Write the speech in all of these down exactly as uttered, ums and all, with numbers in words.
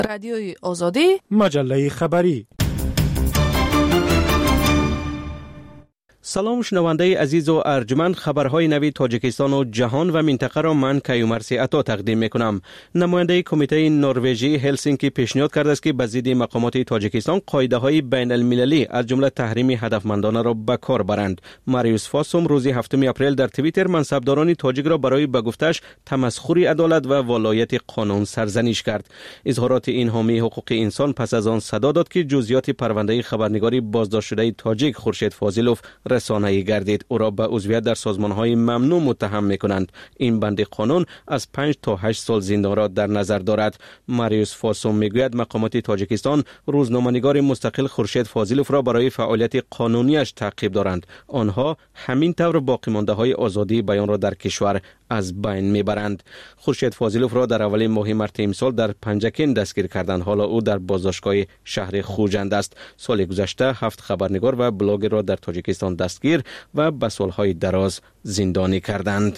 رادیوی آزادی، مجله خبری. سلام شنونده عزیز و ارجمند، خبرهای نوی تاجیکستان و جهان و منطقه را من کیومرثی عطا تقدیم میکنم. نماینده کمیته نروژی هلسینکی پیشنهاد کرده است که به ضد مقامات تاجیکستان قاعده های بین المللی از جمله تحریم هدفمندانه را به کار برند. ماریوس فاسوم روز هفتم اپریل در توییتر منصبداران تاجیک را برای به گفتش تمسخر عدالت و ولایت قانون سرزنش کرد. اظهارات این حامی حقوق انسان پس از آن صدا داد که جزئیات پرونده خبرنگاری بازداشت شده تاجیک خورشید فاضلوف رسانه‌ای گردید. او را به عضویت در سازمان‌های ممنوع متهم می‌کنند. این بند قانون از پنج تا هشت سال زندان را در نظر دارد. ماریوس فاسوم میگوید مقامات تاجیکستان روزنامه‌نگار مستقل خورشید فاضلوف را برای فعالیت قانونیش تعقیب دارند. آنها همین طور باقی مانده‌های آزادی بیان را در کشور از بین میبرند. خورشید فاضلوف را در اولین ماه مارس امسال در پنجکین دستگیر کردند. حالا او در بازداشتگاه شهر خوجند است. سال گذشته هفت خبرنگار و بلاگر را در تاجیکستان دستگیر و به سالهای دراز زندانی کردند.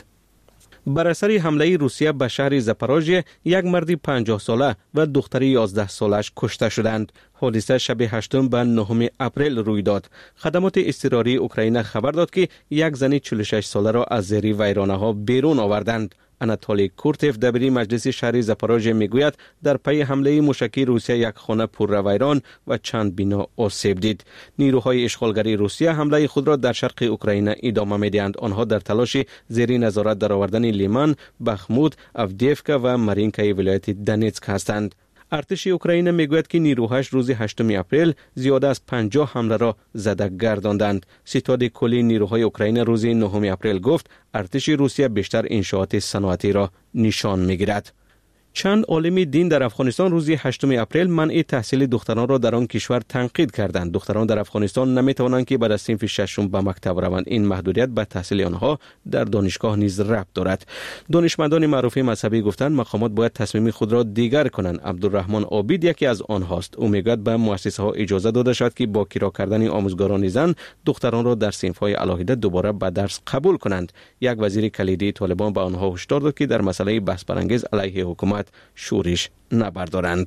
بر اثر حمله روسیه به شهر زاپاروژیه یک مرد پنجاه ساله و دختری یازده سالش کشته شدند. حادثه شب هشتم به نهم اپریل روی داد. خدمات اضطراری اوکراین خبر داد که یک زن چهل و شش ساله را از زیر ویرانه‌ها بیرون آوردند. اناتولی کورتف دبیری مجلس شهر زاپاروژیه میگوید در پی حمله موشکی روسیه یک خانه پر ویران و چند بنا آسیب دید. نیروهای اشغالگری روسیه حمله خود را در شرق اوکراین ادامه میدهند. آنها در تلاش زیر نظارت درآوردن لیمان، بخمود، افدیفکا و مارینکای ولایت دنیتسک هستند. ارتش اوکراین میگوید که نیروهاش روز هشتم اپریل زیاده از پنجاه حمله را زده گرداندند. ستاد کلی نیروهای اوکراین روز نهم اپریل گفت ارتش روسیه بیشتر انشاءات صنعتی را نشان میگیرد. چند عالم دین در افغانستان روز هشتم اپریل منع تحصیل دختران را در آن کشور تنقید کردند. دختران در افغانستان نمیتوانند که بعد از صنف ششم به مکتب روند. این محدودیت به تحصیل آنها در دانشگاه نیز ربط دارد. دانشمندان معروف مذهبی گفتند مقامات باید تصمیم خود را دیگر کنند. عبدالرحمن عابد یکی از آنهاست. او میگوید به مؤسسه ها اجازه داده شد که با کرا کردن آموزگاران زن دختران را در صنف‌های علاهیده دوباره به درس قبول کنند. یک وزیر کلیدی طالبان به آنها هشدار داد که در مسئله بحث برانگیز علیه حکومت شورش نبردارند.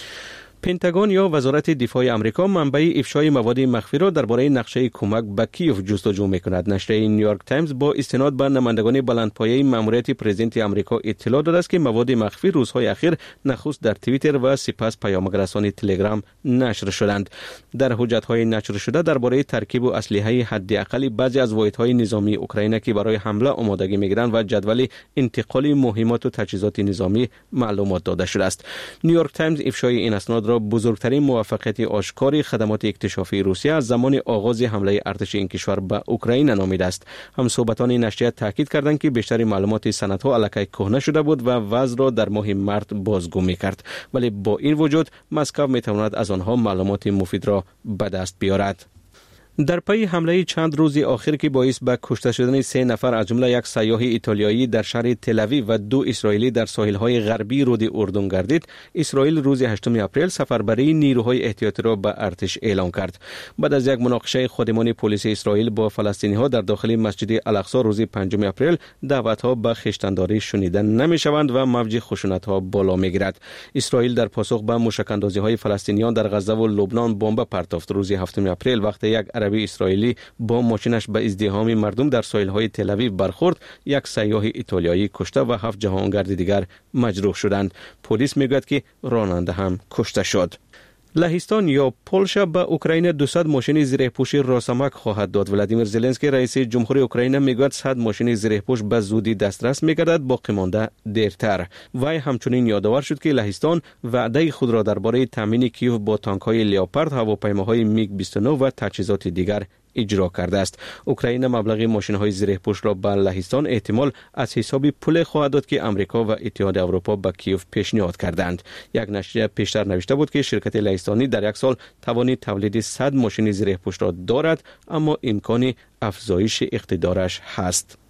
پنتاگون یا وزارت دفاع آمریکا منبع افشای مواد مخفی را درباره نقشه کمک به کیف جستجو می‌کند. نشریه نیویورک تایمز با استناد به نمایندگان بلندپایه ماموریت پرزیدنت آمریکا اطلاع داده است که مواد مخفی روزهای اخیر نخست در توییتر و سپس پیام‌رسان تلگرام نشر شدند. در حجت‌های نشر شده درباره ترکیب و اسلحه حداقل بعضی از واحدهای نظامی اوکراین که برای حمله آمادگی می‌گیرند و جدول انتقال مهمات و تجهیزات نظامی معلومات داده شده است. نیویورک تایمز افشای این اسناد بزرگترین موفقیت آشکار خدمات اکتشافی روسیه از زمان آغاز حمله ارتش این کشور به اوکراین نامیده است. همصحبتان نشریه تاکید کردند که بیشتر معلومات سندها الکی کهنه شده بود و وضع را در ماه مارس بازگو می‌کرد، ولی با این وجود مسکو می‌تواند از آنها معلومات مفید را به دست بیاورد. در پی حمله چند روزی آخر که باعث به کشته شدن سه نفر از جمله یک سیاح ایتالیایی در شهر تل‌آویو و دو اسرائیلی در ساحل‌های غربی رود اردن گردید، اسرائیل روز هشتم اپریل سفربری نیروهای احتیاطی را به ارتش اعلام کرد. بعد از یک مناقشه خادمان پلیس اسرائیل با فلسطینی‌ها در داخل مسجد الاقصی روز پنجم اپریل، دعوت‌ها به خویشتن‌داری شنیده نمی‌شوند و موج خشونت‌ها بالا می‌گیرد. اسرائیل در پاسخ به موشک‌اندازی‌های فلسطینیان در غزه و لبنان بمب پرتافت. روز هفتم اپریل وقتی یک عربی اسرائیلی با ماشینش به ازدحام مردم در ساحل‌های تل‌آویو برخورد، یک سیاح ایتالیایی کشته و هفت جهانگرد دیگر مجروح شدند. پلیس میگوید که راننده هم کشته شد. لهستان یا پولشا به اوکراین دویست ماشین زره‌پوش راسامک خواهد داد. ولادیمیر زلنسکی رئیس جمهوری اوکراین میگوید صد ماشین زره‌پوش به زودی دسترس میگردد، باقی مانده دیرتر. وی همچنین یادآور شد که لهستان وعده خود را درباره تامین کیف با تانک‌های لیوپارد، هواپیماهای میگ بیست و نه و تجهیزات دیگر اجرا کرده است. اوکراین مبلغ ماشین‌های زره‌پوش را به لهستان احتمال از حساب پول خواهد داد که امریکا و اتحاد اروپا به کیف پیشنهاد کردند. یک نشریه پیشتر نوشته بود که شرکت لهستانی در یک سال توان تولید صد ماشین زره‌پوش را دارد، اما امکان افزایش اقتدارش هست.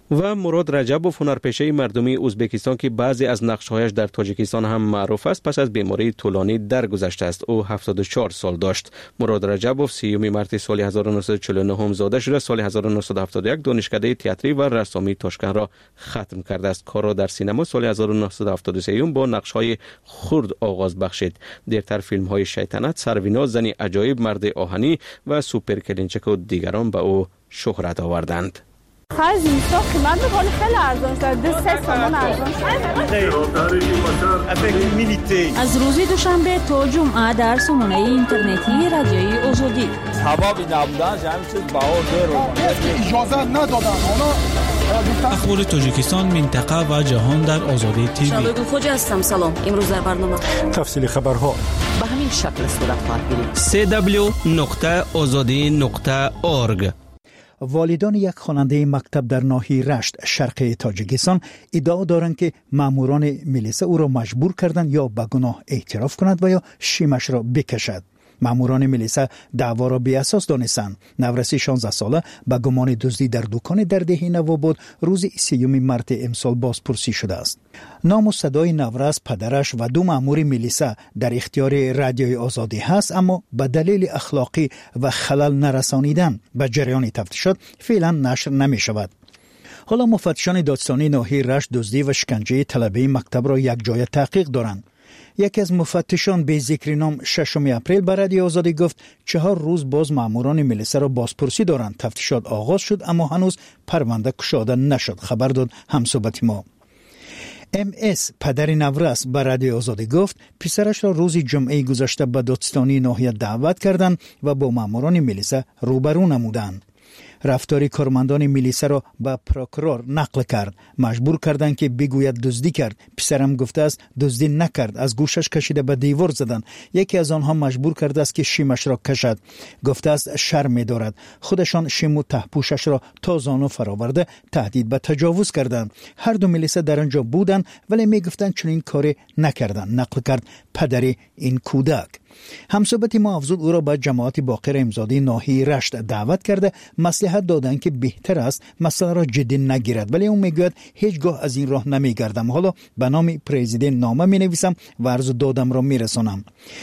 و مراد رجبوف هنرپیشه مردمی ازبکستان که بعضی از نقش‌هایش در تاجیکستان هم معروف است پس از بیماری طولانی درگذشته است. او هفتاد و چهار سال داشت. مراد رجبوف سیوم مارس سال هزار و نهصد و چهل و نه زاده شده. سال هزار و نهصد و هفتاد و یک دانشکده تئاتری و رسامی تاشکند را ختم کرده است. کار را در سینما سال هزار و نهصد و هفتاد و سه با نقش‌های خرد آغاز بخشید. دیرتر فیلم‌های شیطنت، سروینا، زنی عجایب، مرد آهنی و سوپر کلینچک و دیگران به او شهرت آوردند. خیلی اینستا قیمت بکنه خیلی ارزان شد. دو سه سامان ارزان شد. از روز دوشنبه تا جمعه در سامانه اینترنتی رادیوی آزادی. حبابی نبودن همین چیز بهار داره. اجازه ندادن. اخبار تاجیکستان، منطقه و جهان در آزادی تیوی. شباب خوج هستم. سلام. امروز در برنامه تفصیل خبرها به همین شکل صورت خواهد گرفت. سی دبلیو نقطه آزادی نقطه اورگ. والدان یک خواننده مکتب در ناحیه رشت شرق تاجیکستان ادعا دارند که ماموران میلیسا او را مجبور کردند یا به گناه اعتراف کند و یا شیمش را بکشد. ماموران میلیسا دعوا را بی اساس دانستند. نورسی شانزده ساله به گمان دزدی در دکان در دهه نواباد روز سیوم مارس امسال بازپرسی شده است. نام و صدای نورس، پدرش و دو مامور میلیسا در اختیار رادیوی آزادی هست، اما به دلیل اخلاقی و خلل نرسانیدن به جریان تفتیشات فعلا نشر نمی شود. حالا مفتشان دادستانی ناحیه رشت دزدی و شکنجه طلبه مکتب را یک جای تحقیق دارند. یکی از مفتشان به ذکر نام ششم اپریل به رادیو آزادی گفت چهار روز باز ماموران میلیسا را بازپرسی دارند. تفتیشات آغاز شد اما هنوز پرونده گشوده نشد. خبر داد همصحبت ما. ام اس پدر نورس به رادیو آزادی گفت پسرش را روز جمعه گذشته به دادستانی ناحیه دعوت کردند و با ماموران میلیسا روبرو نمودند. رفتار کارمندان میلیسا را به پروکورور نقل کرد. مجبور کردند که بگوید دزدی کرد. پسرم گفته است دزدی نکرد. از گوشش کشیده به دیوار زدند. یکی از آنها مجبور کرده است که شیمش را کشد. گفته است شرم می‌دارد. خودشان شیم و تهپوشش را تا زانو فراورده تهدید به تجاوز کردند. هر دو میلیسا در آنجا بودند ولی میگفتند چنین کاری نکردند. نقل کرد پدر این کودک. همصحبت ما افزود او را به جماعت باقر امزادی ناحیه رشت دعوت کرده مصلحت دادند که بهتر است مسئله را جدی نگیرد، ولی او میگوید هیچگاه از این راه نمیگردم. حالا به نام پرزیدنت نامه می نویسم و عرض دادم را میرسانم.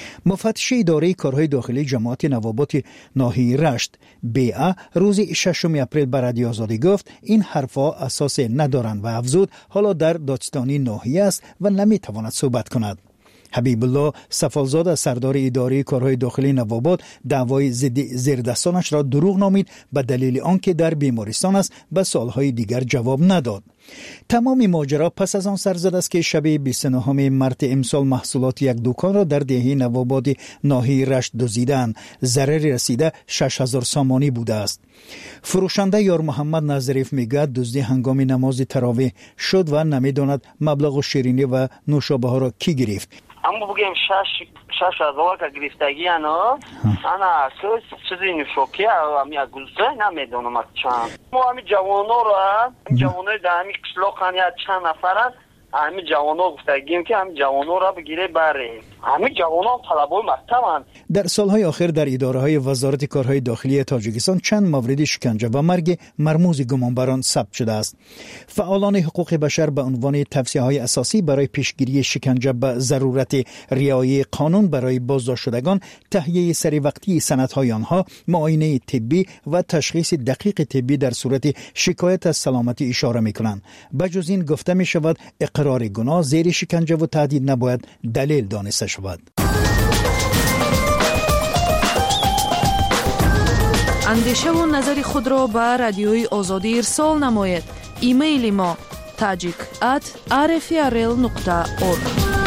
مفتش اداره کارهای داخلی جماعت نوابات ناحیه رشت بی‌ا روز ششم اپریل به رادیو آزادی گفت این حرفها اساس ندارند و افزود حالا در دادستانی ناحیه است و نمیتواند صحبت کند. حبیب الله سفالزاده سردار اداره کارهای داخلی نواباد دعوای ضد زیردستانش را دروغ نامید به دلیل آنکه در بیمارستان است. به سالهای دیگر جواب نداد. تمام ماجرا پس از آن سر زد است که شب بیست و نه مارس امسال محصولات یک دکان را در دهه نواباد ناحیه رشت دزدیدند. ضرر رسیده شش هزار سامانی بوده است. فروشنده یار محمد نظریف میگوید دزدی هنگام نماز تراویح شد و نمیداند مبلغ شیرینی و نوشابه ها را کی گرفت. اما بگیم شش شش هزار که گرفتگی انا انا اساس چیزی نشوکی امی گوزه نمیدونم چند. ما همین جوانو را جوانای در همین قشلاق چند نفرن همین جوانا گفتگیم که همین جوانا را بگیره بره. همین جوانا طلبای مکتبن. در سالهای آخر در اداره‌های وزارت کارهای داخلی تاجیکستان چند مورد شکنجه و مرگ مرموز گمانبران ثبت شده است. فعالان حقوق بشر به عنوان توصیه‌های اساسی برای پیشگیری شکنجه به ضرورت رعایت قانون برای بازداشت شدگان، تهیه سری وقتی سندهای آنها، معاینه طبی و تشخیص دقیق طبی در صورت شکایت از سلامتی اشاره می‌کنند. بجز این گفته می‌شود اقرار گناه زیر شکنجه و تهدید نباید دلیل دانسته شود. اندیشه و نظر خود را به رادیوی آزادی ارسال نماید. ایمیل ما تاجیک ات آر اف ار ال نقطه اورگ.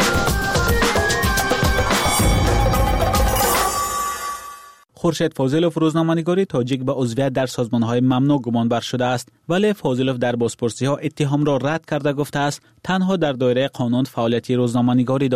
خورشید فاضلوف روزنامه‌نگاری تاجیک به عضویت در سازمان‌های ممنوع گمانبر شده است، ولی فاضلوف در بازپرسی‌ها اتهام را رد کرده گفته است تنها در دایره قانون فعالیت روزنامه‌نگاری داشت.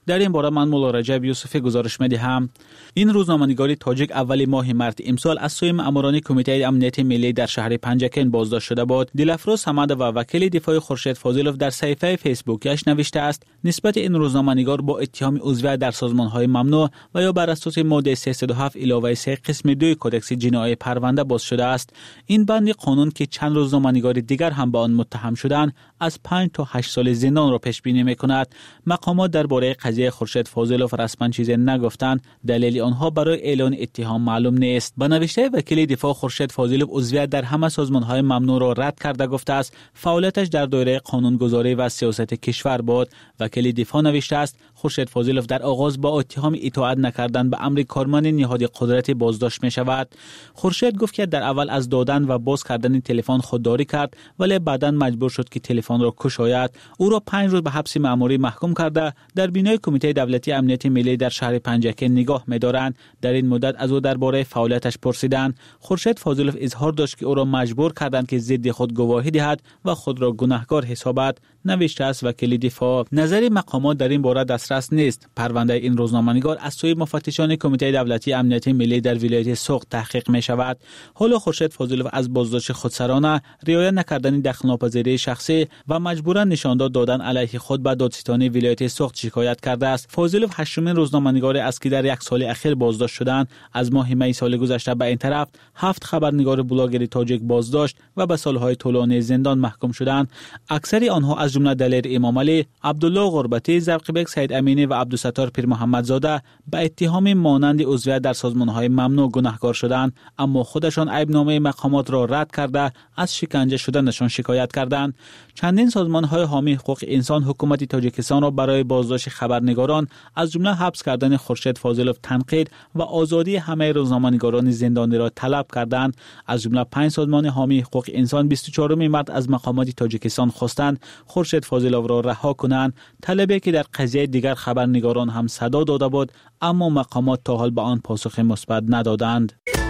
در این باره من مولا رجب یوسفی گزارش می‌دهم. این روزنامه‌نگاری تاجیک اول ماه مارس امسال از سوی ماموران کمیته امنیت ملی در شهر پنجکن بازداشت شده بود. دلفروز حمد و وکیل دفاع خورشید فاضلوف در صفحه فیسبوکش نوشته است نسبت این روزنامه‌نگار با اتهام عضویت در سازمان‌های ممنوع و یا بر اساس ماده سیصد و هفت اضافه سه قسم دو کدکس جنایی پرونده باز شده است. این بند قانون که چند روزنامه‌نگار دیگر هم با آن متهم شدند از پنج تا هشت سال زندان را پیش بینی می‌کند. مقامات درباره قضیه خورشید فاضلوف رسما چیزی نگفتند. دلیل آنها برای اعلان اتهام معلوم نیست. به نوشته وکیل دفاع خورشید فاضلوف عضویت در همه سازمان‌های ممنوع را رد کرده گفته است فعالیتش در دایره قانونگذاری و سیاست کشور بود. وکیل دفاع نوشته است خورشید فاضلوف در آغاز با اتهام اطاعت نکردن به امر کارمند نهاد قدرتی بازداشت می شود. خورشید گفت که در اول از دادن و باز کردن تلفن خودداری کرد ولی بعداً مجبور شد که تلفن را کشاید. او را پنج روز به حبس مأموری محکوم کرده در بینای کمیته دولتی امنیت ملی در شهر پنجکن نگاه می‌دارند. در این مدت از او درباره فعالیتش پرسیدند. خورشید فاضلوف اظهار داشت که او را مجبور کردند که ضد خود گواهی دهد و خود را گناهکار حسابد. نوشته است وکیل دفاع. نظر مقامات در این باره دسترس نیست. پرونده این روزنامه‌نگار از سوی مفتشان کمیته دولتی امنیت ملی در ولایت سوق تحقیق می شود. حالا خورشید فاضلوف از بازداشت خودسرانه، رعایت نکردن دخل‌ناپذیری شخصی و مجبوراً نشانداد دادن علیه خود به دادستانی ولایت سوق شکایت کرده است. فاضلوف هشتمین روزنامه‌نگار است که در یک سال اخیر بازداشت شدند. از ماه می سال گذشته به این طرف هفت خبرنگار بلاگر تاجیک بازداشت و به سالهای طولانی زندان محکوم شدند. اکثر آنها از جمله دلیر امام علی، عبدالله غربتی، زرقبک سید امینی و عبدالستار پیر محمدزاده به اتهام مانند عضویت در سازمان‌های ممنوع گناهکار شدند، اما خودشان عیبنامه مقامات را رد کرده از شکنجه شدنشان شکایت کردند. چندین سازمان‌های حامی حقوق انسان حکومت تاجیکستان را برای بازداشت خبرنگاران از جمله حبس کردن خورشید فاضلوف تنقید و آزادی همه روزنامه‌نگاران زندانی را طلب کردند. از جمله پنج سازمان حامی حقوق انسان بیست و چهارم مارس از مقامات تاجیکستان خواستند خورشید فاضلوف را رها کنند، طلبی که در قضیه دیگر خبرنگاران هم صدا داده بود، اما مقامات تا حال به آن پاسخ مثبت ندادند.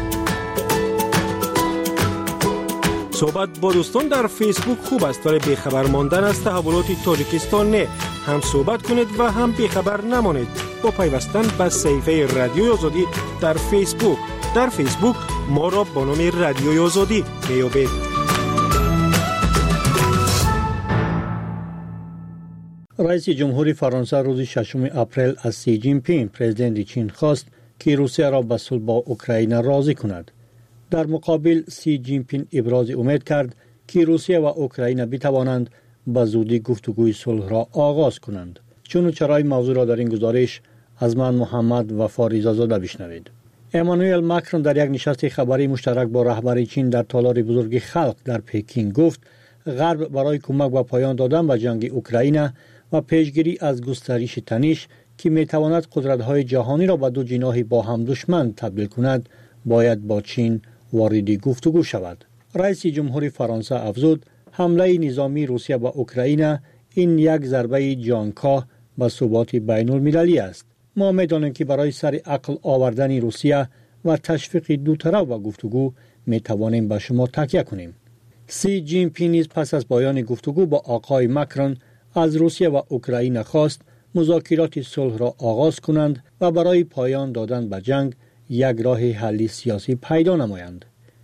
صحبت با دوستان در فیسبوک خوب است ولی بیخبر ماندن از تحولات تاجیکستان نه. هم صحبت کنید و هم بیخبر نمانید با پیوستن به صفحه رادیوی آزادی در فیسبوک. در فیسبوک ما را با نام رادیوی آزادی میابید. رئیس جمهوری فرانسه روز ششم اپریل از سی جین پینگ پرزیدنت چین خواست که روسیه را به صلح با اوکراین راضی کند. در مقابل سی جین پینگ ابراز امید کرد که روسیه و اوکراین بتوانند به زودی گفتگوی صلح را آغاز کنند. چون و چرای موضوع را در این گزارش از من محمد وفا رضازاده بشنوید. امانوئل ماکرون در یک نشست خبری مشترک با رهبر چین در تالار بزرگ خلق در پکین گفت غرب برای کمک و پایان دادن به جنگ اوکراین و پیشگیری از گسترش تنش که میتواند قدرت‌های جهانی را به دو جناح با هم دشمن تبدیل کند باید با چین وارد گفتگو شود. رئیس جمهوری فرانسه افزود حمله نظامی روسیه به اوکراین این یک ضربه جانکاه به ثبات بین المللی است. ما می‌دانیم که برای سر عقل آوردن روسیه و تشویق دو طرف و گفتگو میتوانیم به شما تکیه کنیم. سی جین پینگ پس از پایان گفتگو با آقای ماکرون از روسیه و اوکراین خواست مذاکرات صلح را آغاز کنند و برای پایان دادن به جنگ یک راه حل سیاسی پیدا نمایند.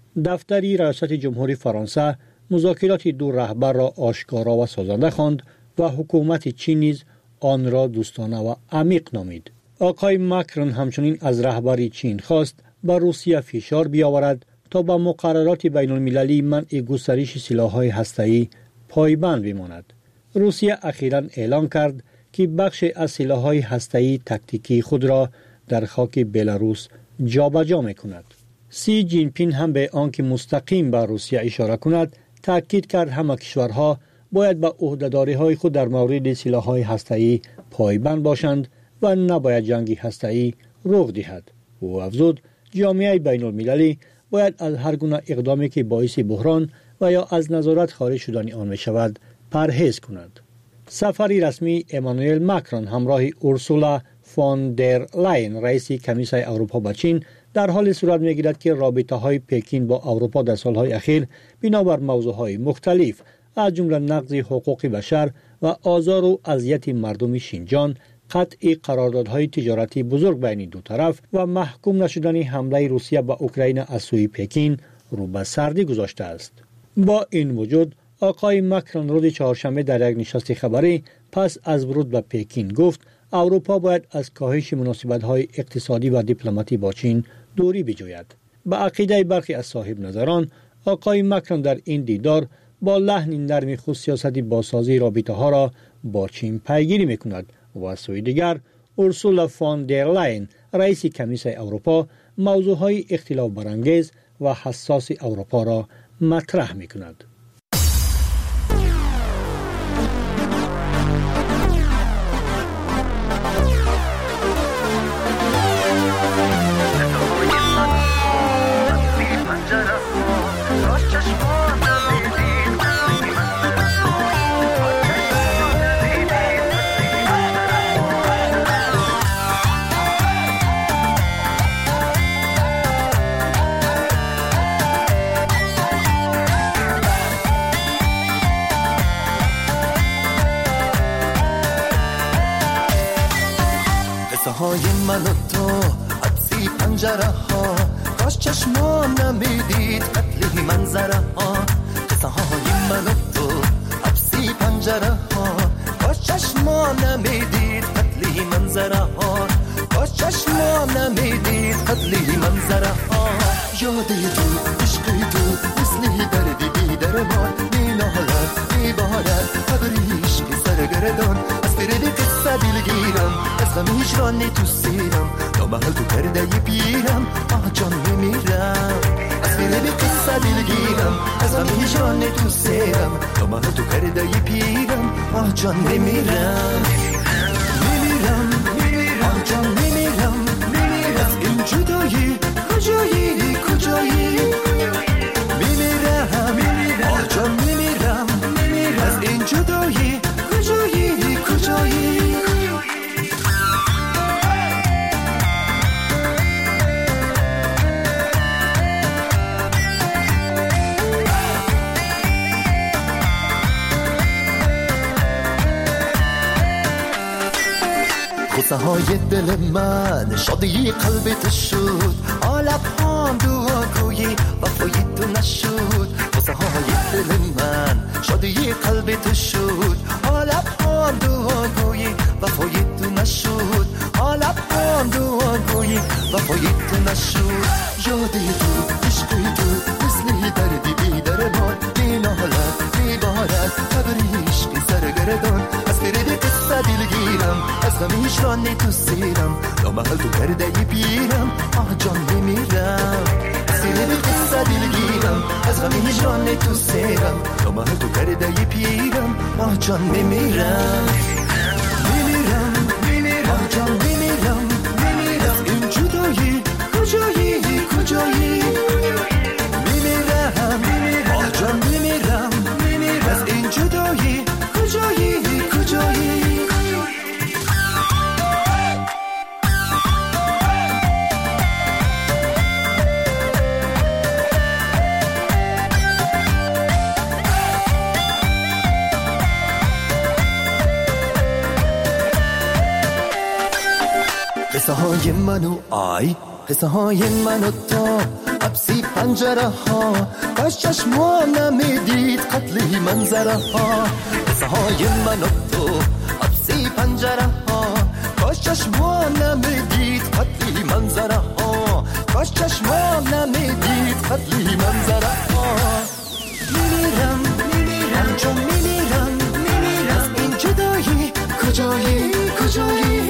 دفتری ریاست جمهوری فرانسه مذاکرات دو رهبر را آشکارا و سازنده خواند و حکومت چین نیز آن را دوستانه و عمیق نامید. آقای ماکرون همچنین از رهبر چین خواست بر روسیه فشار بیاورد تا به مقررات بین المللی منع گسترش سلاح‌های هسته‌ای پایبند بماند. روسیه اخیراً اعلام کرد که بخش از سلاح‌های هسته‌ای تاکتیکی خود را در خاک بلاروس جابجا می‌کند. سی جین پینگ هم به آنکه مستقیم به روسیه اشاره کند تاکید کرد همه کشورها باید به عهده‌داری‌های خود در مورد سلاح‌های هسته‌ای پایبند باشند و نباید جنگ هسته‌ای رخ دهد. او افزود جامعه بین‌المللی باید از هر گونه اقدامی که باعث بحران و یا از نظارت خارج شدن آن می‌شود پرهیز کند. سفری رسمی امانوئل ماکرون همراه اورسولا فون در لاین رئیس کمیسیون اروپا به چین در حال صورت می‌گیرد که رابطه‌های پکین با اروپا در سال‌های اخیر بنابر موضوع‌های مختلف از جمله نقض حقوق بشر و آزار و اذیت مردم شینجان قطع قراردادهای تجارتی بزرگ بین دو طرف و محکوم نشدن حمله روسیه به اوکراین از سوی پکین رو به سردی گذاشته است. با این وجود آقای مکرون روز چهارشنبه در یک نشست خبری پس از ورود به پکین گفت اروپا باید از کاهش مناسبت‌های اقتصادی و دیپلماتی با چین دوری بجوید. به عقیده برخی از صاحب نظران آقای مکرون در این دیدار با لحن نرم خود سیاست بازسازی رابطه ها را با چین پیگیری میکند و از سوی دیگر اورسولا فون در لاین رئیس کمیسیون اروپا موضوعهای اختلاف برانگیز و حساس اروپا را مطرح میکند. های من و تو حبسی پنجره ها کاش چشمان نمیدید قتلی منظره ها قصه های من و تو حبسی پنجره ها کاش چشمان نمیدید قتلی منظره ها کاش چشمان نمیدید قتلی منظره ها یادی تو عشقی تو مثلی دردی بی درمان بی نهالت بی بارت قدری عشقی سرگردان از فرد قصه دلگیرم از غم هجرانی تو سیرم تا محل تو کرده ی پیرم آه جان میمیرم از فرد قصه دلگیرم از غم هجرانی تو سیرم تا محل تو کرده ی پیرم آه جان میمیرم میمیرم آه جان میمیرم از این جدایی کجایی کجایی میمیرم آه جان میمیرم از این جدایی کجایی کجایی قصه های دل من شادی قلبت شد آلب هم دعا گویی وفای تو نشد قصه های دل من شادی قلبت شد آلب هم دعا گویی وفای تو نشد آلب هم دعا گویی وفای تو نشد یادی تو عشقی تو مثلی دردی بی درمان بی نهالت بی بارت قبری عشقی سرگردان از فرد قصه دلگیرم از غم هجرانی تو سیرم تا محل تو کرده ی پیرم آه جان میمیرم از فرد قصه دلگیرم از غم هجرانی تو سیرم تا محل تو کرده ی پیرم آه جان میمیرم میمیرم آه جان میمیرم از این جدایی کجایی کجایی میمیرم آه جان میمیرم از این جدایی کجایی کجایی قصه های من و آی قصه های من و تو حبسی پنجره ها کاش چشمان نمیدید قتلی منظره ها قصه های من و تو حبسی پنجره ها کاش چشمان نمیدید قتلی منظره ها کاش چشمان نمیدید قتلی منظره ها میمیرم میمیرم چون میمیرم میمیرم از این جدایی کجایی کجایی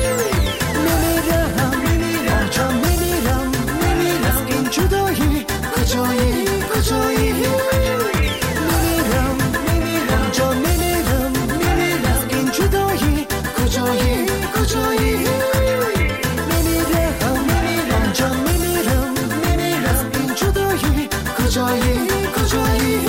کجایی کجایی میمیرم میمیرم جان میمیرم میمیرم از این جدایی کجایی کجایی میمیرم میمیرم جان میمیرم میمیرم از این جدایی کجایی کجایی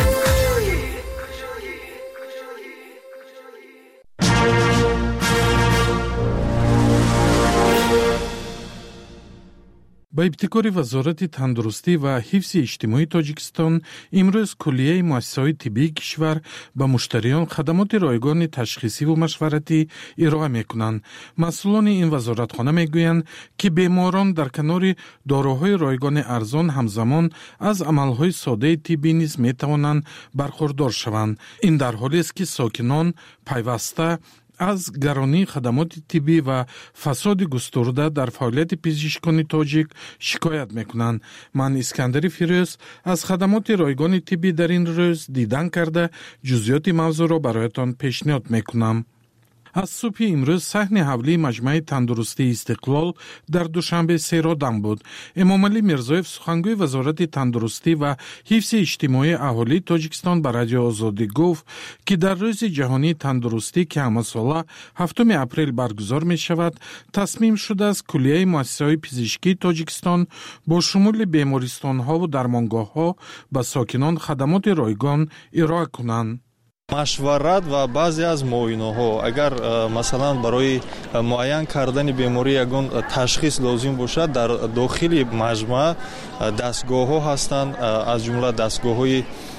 با ابتکار وزارت تندرستی و حفظ اجتماعی تاجیکستان امروز کلیه مؤسسات طبی کشور به مشتریان خدمات رایگان تشخیصی و مشورتی ارائه میکنند. مسئولان این وزارتخانه میگویند که بیماران در کنار داروهای رایگان ارزان همزمان از عملهای ساده طبی نیز میتوانند برخوردار شوند. این در حالی است که ساکنان پیوسته از گرانی خدمات طبی و فساد گسترده در فعالیت پزشکان تاجیک شکایت میکنند. من اسکندر فیروز از خدمات رایگان طبی در این روز دیدن کرده جزئیات موضوع را برایتان پیشنهاد میکنم. از صبح امروز صحن حولی مجمع تندرستی استقلال در دوشنبه سیرادم بود. امام علی میرزایف سخنگوی وزارت تندرستی و حفظ اجتماعی اهالی تاجیکستان به رادیو آزادی گفت که در روز جهانی تندرستی که همه ساله هفتم اپریل برگزار می شود، تصمیم شده است کلیه مؤسسه‌های پزشکی تاجیکستان با شمول بیمارستان ها و درمانگاه ها به ساکنان خدمات رایگان ارائه کنند. مشورت و بعضی از معاینه‌ها اگر مثلا برای معاین کردن بیماری یگان تشخیص لازم باشد در داخل مجمع دستگاه‌ها هستند، از جمله دستگاه‌های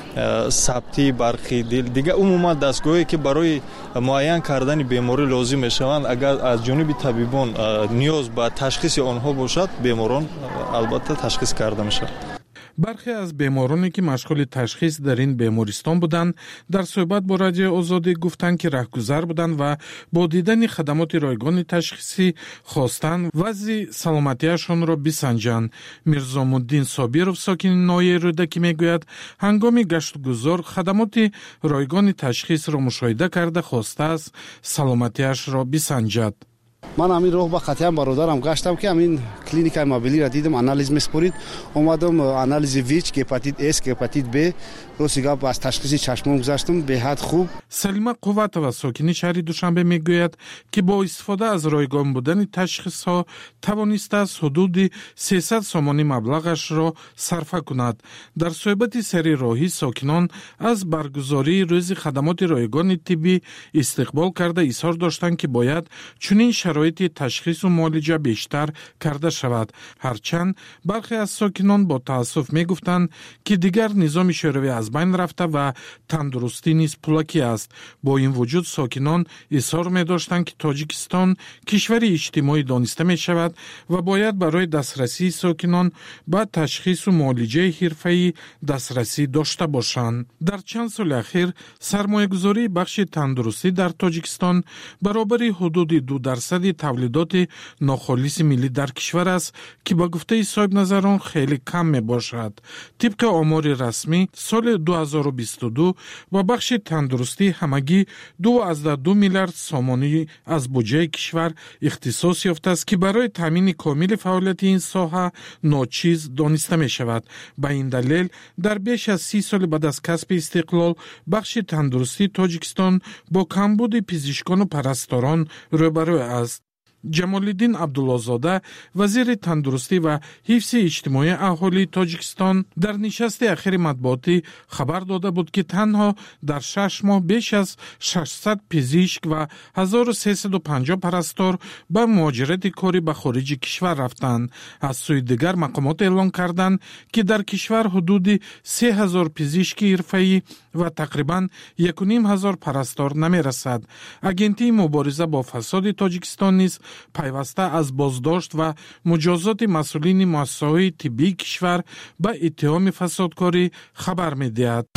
ثبتی برخی دیگه عموما دستگاهی که برای معاین کردن بیماری لازم میشوند اگر از جانب طبیبان نیاز به تشخیص آنها باشد بیماران البته تشخیص کرده میشود. برخی از بیمارانی که مشغول تشخیص در این بیمارستان بودند در صحبت با رادیو آزادی گفتند که رهگذر بودند و با دیدن خدمات رایگان تشخیصی خواستند وضع سلامتیشان را بسنجند. میرزامالدین صابرов ساکن ناحیه رودکی میگوید هنگام گشت گذار خدمات رایگان تشخیص را مشاهده کرده خواسته است سلامتیش را بسنجد. من همین راه با خطیم برادرم گشتم که همین کلینیک موبیلی را دیدم، آنالیز میسپرید، اومدم آنالیز ویچ، هپاتیت اس، هپاتیت بی، روسیگا از تشخیص چشمم گذاشتم به حد خوب. سلیمه قوتова ساکن شهر دوشنبه میگوید که با استفاده از رایگان بودن تشخیص ها توانسته است حدود سیصد سومانی مبلغش را صرف کند. در صحبت سری راهی ساکنان از برگزاری روز خدمات رایگان طبی استقبال کرده اصرار داشتند که باید چنین شرایط تشخیص و معالجه بیشتر کرده شود. هرچند برخی از ساکنان با تأسف میگفتند که دیگر نظام شوروی از بین رفته و تندرستی نیز پولکی است. با این وجود ساکنان اصرار می داشتند که تاجیکستان کشور اجتماعی دانسته می شود و باید برای دسترسی ساکنان به تشخیص و معالجه حرفه‌ای دسترسی داشته باشند. در چند سال اخیر سرمایه‌گذاری بخش تندرستی در تاجیکستان برابر حدود دو درصد تولیدات ناخالص ملی در کشور است که با گفته صاحب نظران خیلی کم می باشد. طبق آمار رسمی سال دو هزار و بیست و دو و بخش تندرستی همگی دو ازده دو میلیارد سامانی از بودجه کشور اختصاص یافته است که برای تامین کامل فعالیت این ساحه ناچیز دانسته می شود. به این دلیل در بیش از سی سال بعد از کسب استقلال بخش تندرستی تاجیکستان با کمبود پزشکان و پرستاران روبرو است. جمالالدین عبدالله‌زاده وزیر تندرستی و حفظ اجتماعی اهالی تاجیکستان در نشست اخیر مطبوعاتی خبر داده بود که تنها در شش ماه بیش از ششصد پزشک و هزار و سیصد و پنجاه پرستار به مهاجرت کاری به خارج کشور رفتند. از سوی دیگر مقامات اعلام کردند که در کشور حدود سه هزار پزشک حرفه‌ای و تقریباً یک و نیم هزار پرستار نمی رسد. اگنتی مبارزه با فساد تاجیکستان نیز پیوسته از بازداشت و مجازات مسئولین مؤسسه‌های طبی کشور به اتهام فسادکاری خبر می‌دهد.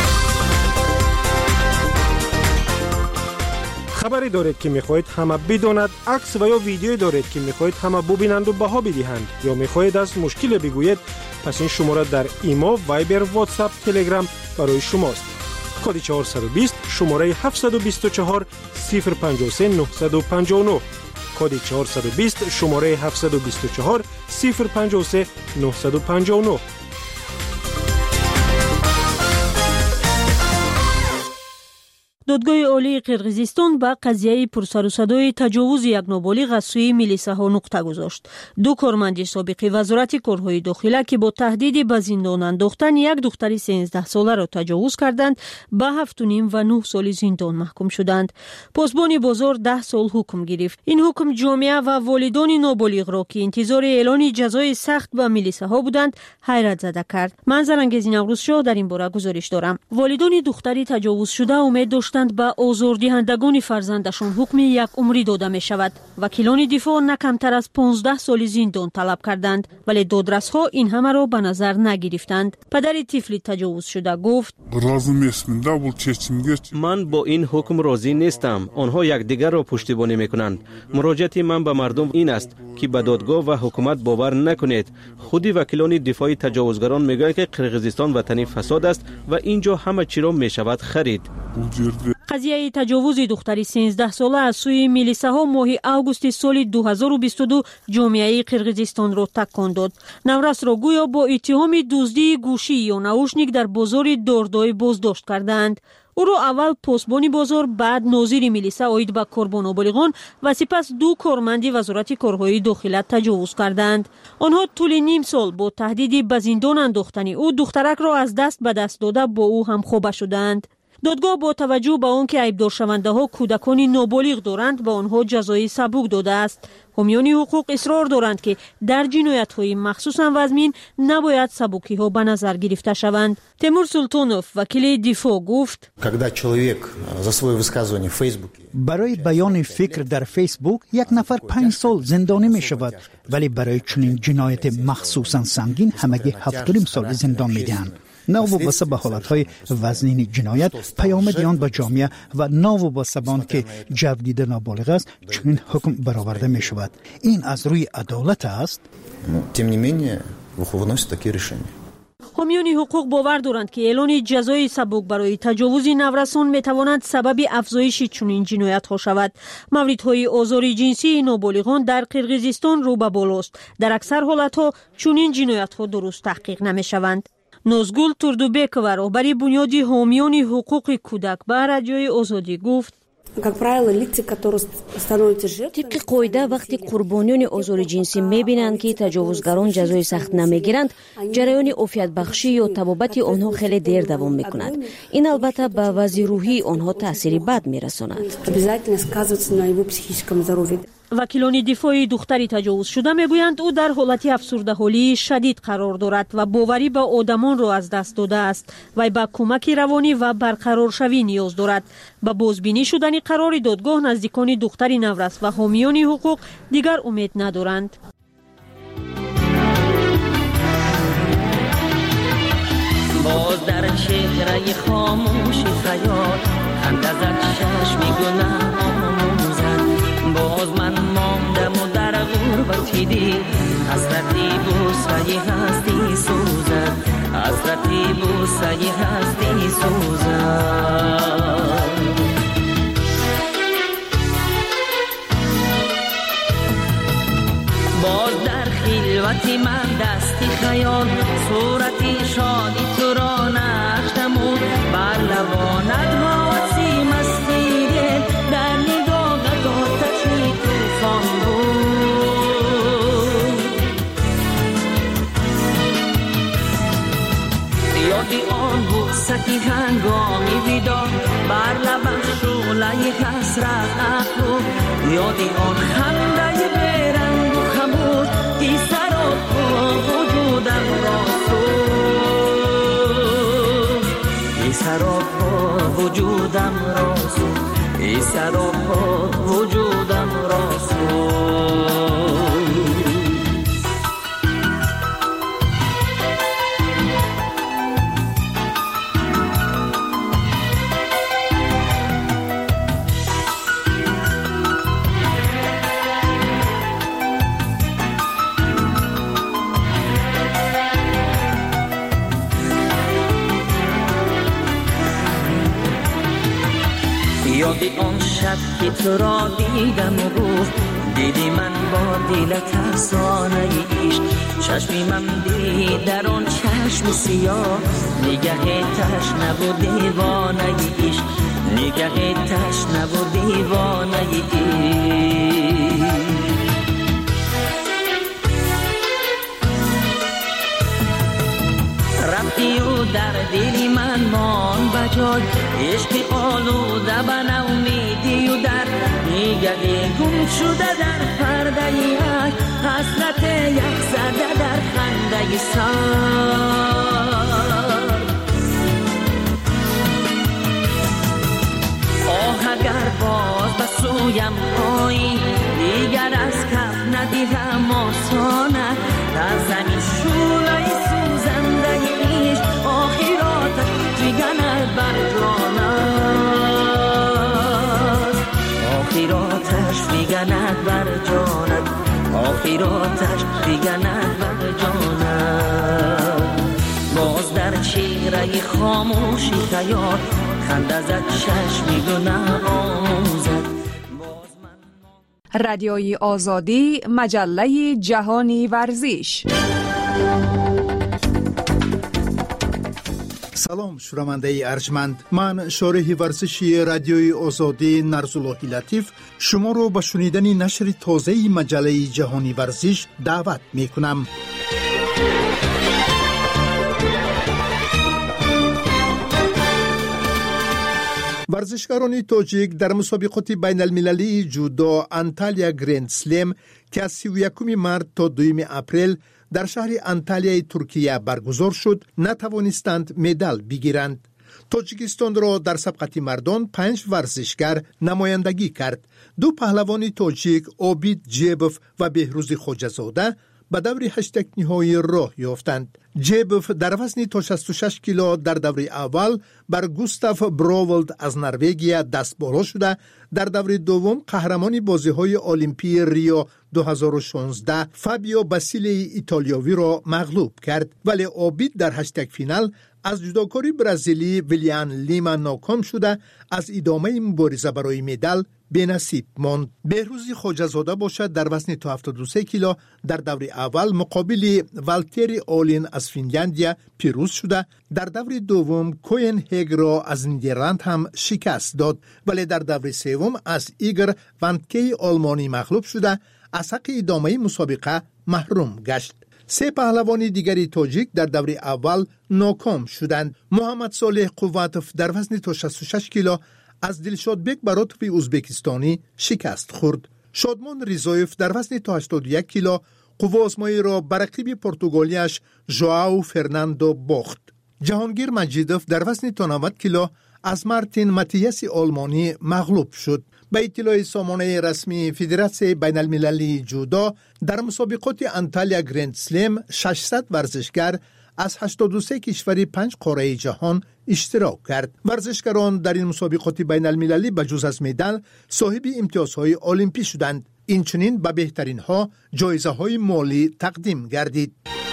خبری دارید که می‌خواهید همه بداند، عکس و یا ویدیویی دارید که می‌خواهید همه ببینند و بها بدهند یا می‌خواهید از مشکل بگویید، پس این شماره در ایما، وایبر، واتساپ، تلگرام برای شماست. کد چهارصد و بیست شماره هفتصد و بیست و چهار صفر پنجاه و سه نهصد و پنجاه و نه، کد چهارصد و بیست شماره هفتصد و بیست و چهار صفر پنجاه و سه نهصد و پنجاه و نه. دادگاه عالی قرقیزستان با قضیه پرسر و صدای تجاوز یک نابالغ از سوی میلیساها نقطه گذاشت. دو کارمند سابق وزارت کارهای داخله که با تهدید به زندان انداختن یک دختر سیزده ساله را تجاوز کردند به هفت و نیم و نه سال زندان محکوم شدند. پاسبان بازار ده سال حکم گرفت. این حکم جامعه و والدان نابالغ را که انتظار اعلان جزای سخت به میلیساها بودند حیرت زده کرد. من زرنگز نوروز شاه در این باره گزارش دارم. والدان دختری تجاوز شده امید داشتند به آزاردهندگان فرزندشان حکم یک عمری داده می شود. وکیلان دفاع نه کمتر از پانزده سال زندان طلب کردند ولی دادرس‌ها این همه را به نظر نگرفتند. پدر طفل تجاوز شده گفت من با این حکم راضی نیستم. آنها یکدیگر را پشتیبانی میکنند. مراجعت من به مردم این است که به دادگاه و حکومت باور نکنید. خودی وکیلان دفاعی تجاوزگران میگویند که قرقیزستان وطن فساد است و اینجا همه چی را میشود خرید. قضیه تجاوز دختری سیزده ساله از سوی میلیساها ماه آگوست سال دو هزار و بیست و دو جامعه قرقیزستان را تکان داد. نورس را گویا با اتهام دزدی گوشی یا ناوشنیک در بازار داردای بازداشت کردند. او را اول پاسبان بازار، بعد ناظر میلیسا عاید به کار با نابالغان و سپس دو کارمند وزارت کارهای داخله تجاوز کردند. آنها طول نیم سال با تهدید به زندان انداختن او دخترک را از دست به دست داده با او هم خوابه شدند. دادگاه با توجه به آنکه عیبدار شونده ها کودکان نابالغ دارند به آنها جزای سبک داده است. حامیان حقوق اصرار دارند که در جنایت های مخصوصا وزمین نباید سبکی ها به نظر گرفته شوند. تیمور سلطانوف وکیل دفاع گفت برای بیان فکر در فیسبوک یک نفر پنج سال زندانی می شود ولی برای چنین جنایت مخصوصا سنگین همگی هفت و نیم سال زندان می دهند. ناوابسته به حالتهای وزنین جنایت پیامد آن به جامعه و ناوابسته به آن که جوید نابالغ است چنین حکم برآورده می شود. این از روی عدالت است. حامیان حقوق باور دارند که اعلان جزای سبک برای تجاوز نورسان می تواند سبب افزایش چنین جنایت ها شود. موردهای آزار جنسی نابالغان در قرقیزستان رو به بالاست. در اکثر حالت ها چنین جنایت ها درست تحقیق نمی شوند. نازگل تردوبکова رهبری بنیاد حامیان حقوق کودک به رادیوی آزادی گفت طبق قاعده وقتی قربانیان آزار جنسی میبینند که تجاوزگران جزای سخت نمیگیرند جریان عافیت بخشی یا طبابت آنها خیلی دیر دوام میکند. این البته به وضع روحی آنها تأثیری بد میرساند. وکیلان دفاعی دختری تجاوز شده میگویند او در حالت افسرده حالی شدید قرار دارد و باوری به آدمان را از دست داده است و به کمک روانی و برقرار شوی نیاز دارد. به بازبینی شدن قرار دادگاه نزدیکان دختری نورس و حامیان حقوق دیگر امید ندارند. باز در چهره خاموش خیال اندازت چشم گناه آموزد. باز من ماندم و در غربتی دی حسرتی بوسه هستی سوزد. حسرتی بوسه هستی سوزد. باز در خلوتی من دستی خیال صورتی شادی تو را نقش نمود. بر لبانت حواسی مستی دل در نگاهت آتشی توفان بود. یادی آن بوستی هنگامی ویدا بر لبم شعله حسرت افروخت. یادی آن خنده برنگ و خموش ای سراپا وجودم را سوخت. ای سراپا وجودم را سوخت. ای سراپا وجودم را سوخت. یادی آن شب که تو را دیدم و گفت دیدی من با دل ترسانه عشق. چشمی من دید در آن چشم سیاه نگه تشنه و دیوانه عشق. نگه تشنه و دیوانه ای رفتی و در دلی من مان بجای عشق آلوده به نومیدی و در نگه گم شده در پرده یک حسرت یک زده در خنده سر آه اگر باز به سویم آیی دیگر از کف ندیدم آسانه در زمین شوله سوزنده ایش آخراتش دیگرد بر جانت آخراتش دیگرد بر جانت آخراتش دیگرد بر جانت باز در چهره خاموشی خیال خنده زد چشمی گناه آموزد. رادیوی آزادی مجله جهانی ورزش. سلام شنونده ارجمند، من شارح ورزشی رادیوی آزادی نرزاللهی لطیف شما رو به شنیدن نشر تازه مجله جهانی ورزش دعوت می کنم. ورزشکاران تاجیک در مسابقات بین المللی جودو انتالیا گرند سلم که از سی و یکم مارس تا دوم اپریل در شهر انتالیا ترکیه برگزار شد نتوانستند مدال بگیرند. تاجیکستان را در سبقت مردان پنج ورزشکار نمایندگی کرد. دو پهلوان تاجیک عابد جیبوف و بهروز خواجه‌زاده به دور هشتگ نهایی راه یافتند. جیبوف در وزن تا شصت و شش کیلو در دور اول بر گوستاف براولد از نروژ دست بالا شده در دور دوم قهرمان بازی‌های المپی ریو دو هزار و شانزده فابیو باسیلی ایتالیایی را مغلوب کرد، ولی عابد در هشتگ فینال از جداکاری برزیلی ویلیان لیما ناکام شده از ادامه مبارزه برای مدال بی‌نصیب ماند. بهروز خواجه‌زاده باشد در وزن تا هفتاد و سه کیلو در دور اول مقابل والتری آلین از فنلاندیا پیروز شده. در دور دوم کوین هگ را از نیدرلند هم شکست داد، ولی در دور سوم از ایگر وانتکی آلمانی مغلوب شده از حق ادامه مسابقه محروم گشت. سه پهلوان دیگری تاجیک در دور اول ناکام شدند. محمد صالح قواتوف در وزن تا شصت و شش کیلو از دلشادبک براتوی ازبکستانی شکست خورد. شادمان ریزایف در وزن تا هشتاد و یک کیلو قوه آزمایی را بر رقیب پرتغالیش ژائو فرناندو باخت. جهانگیر مجیدوف در وزن تا نود کیلو از مارتین ماتیاس آلمانی مغلوب شد. به اطلاع سامانه رسمی فدراسیون بین المللی جودو در مسابقات انتالیا گرند سلم ششصد ورزشکار از هشتاد و سه کشور پنج قاره جهان اشتراک کرد. ورزشکاران در این مسابقات بین المللی به جز از مدال صاحب امتیازهای المپی شدند. این چنین به بهترین ها جایزه های مالی تقدیم گردید.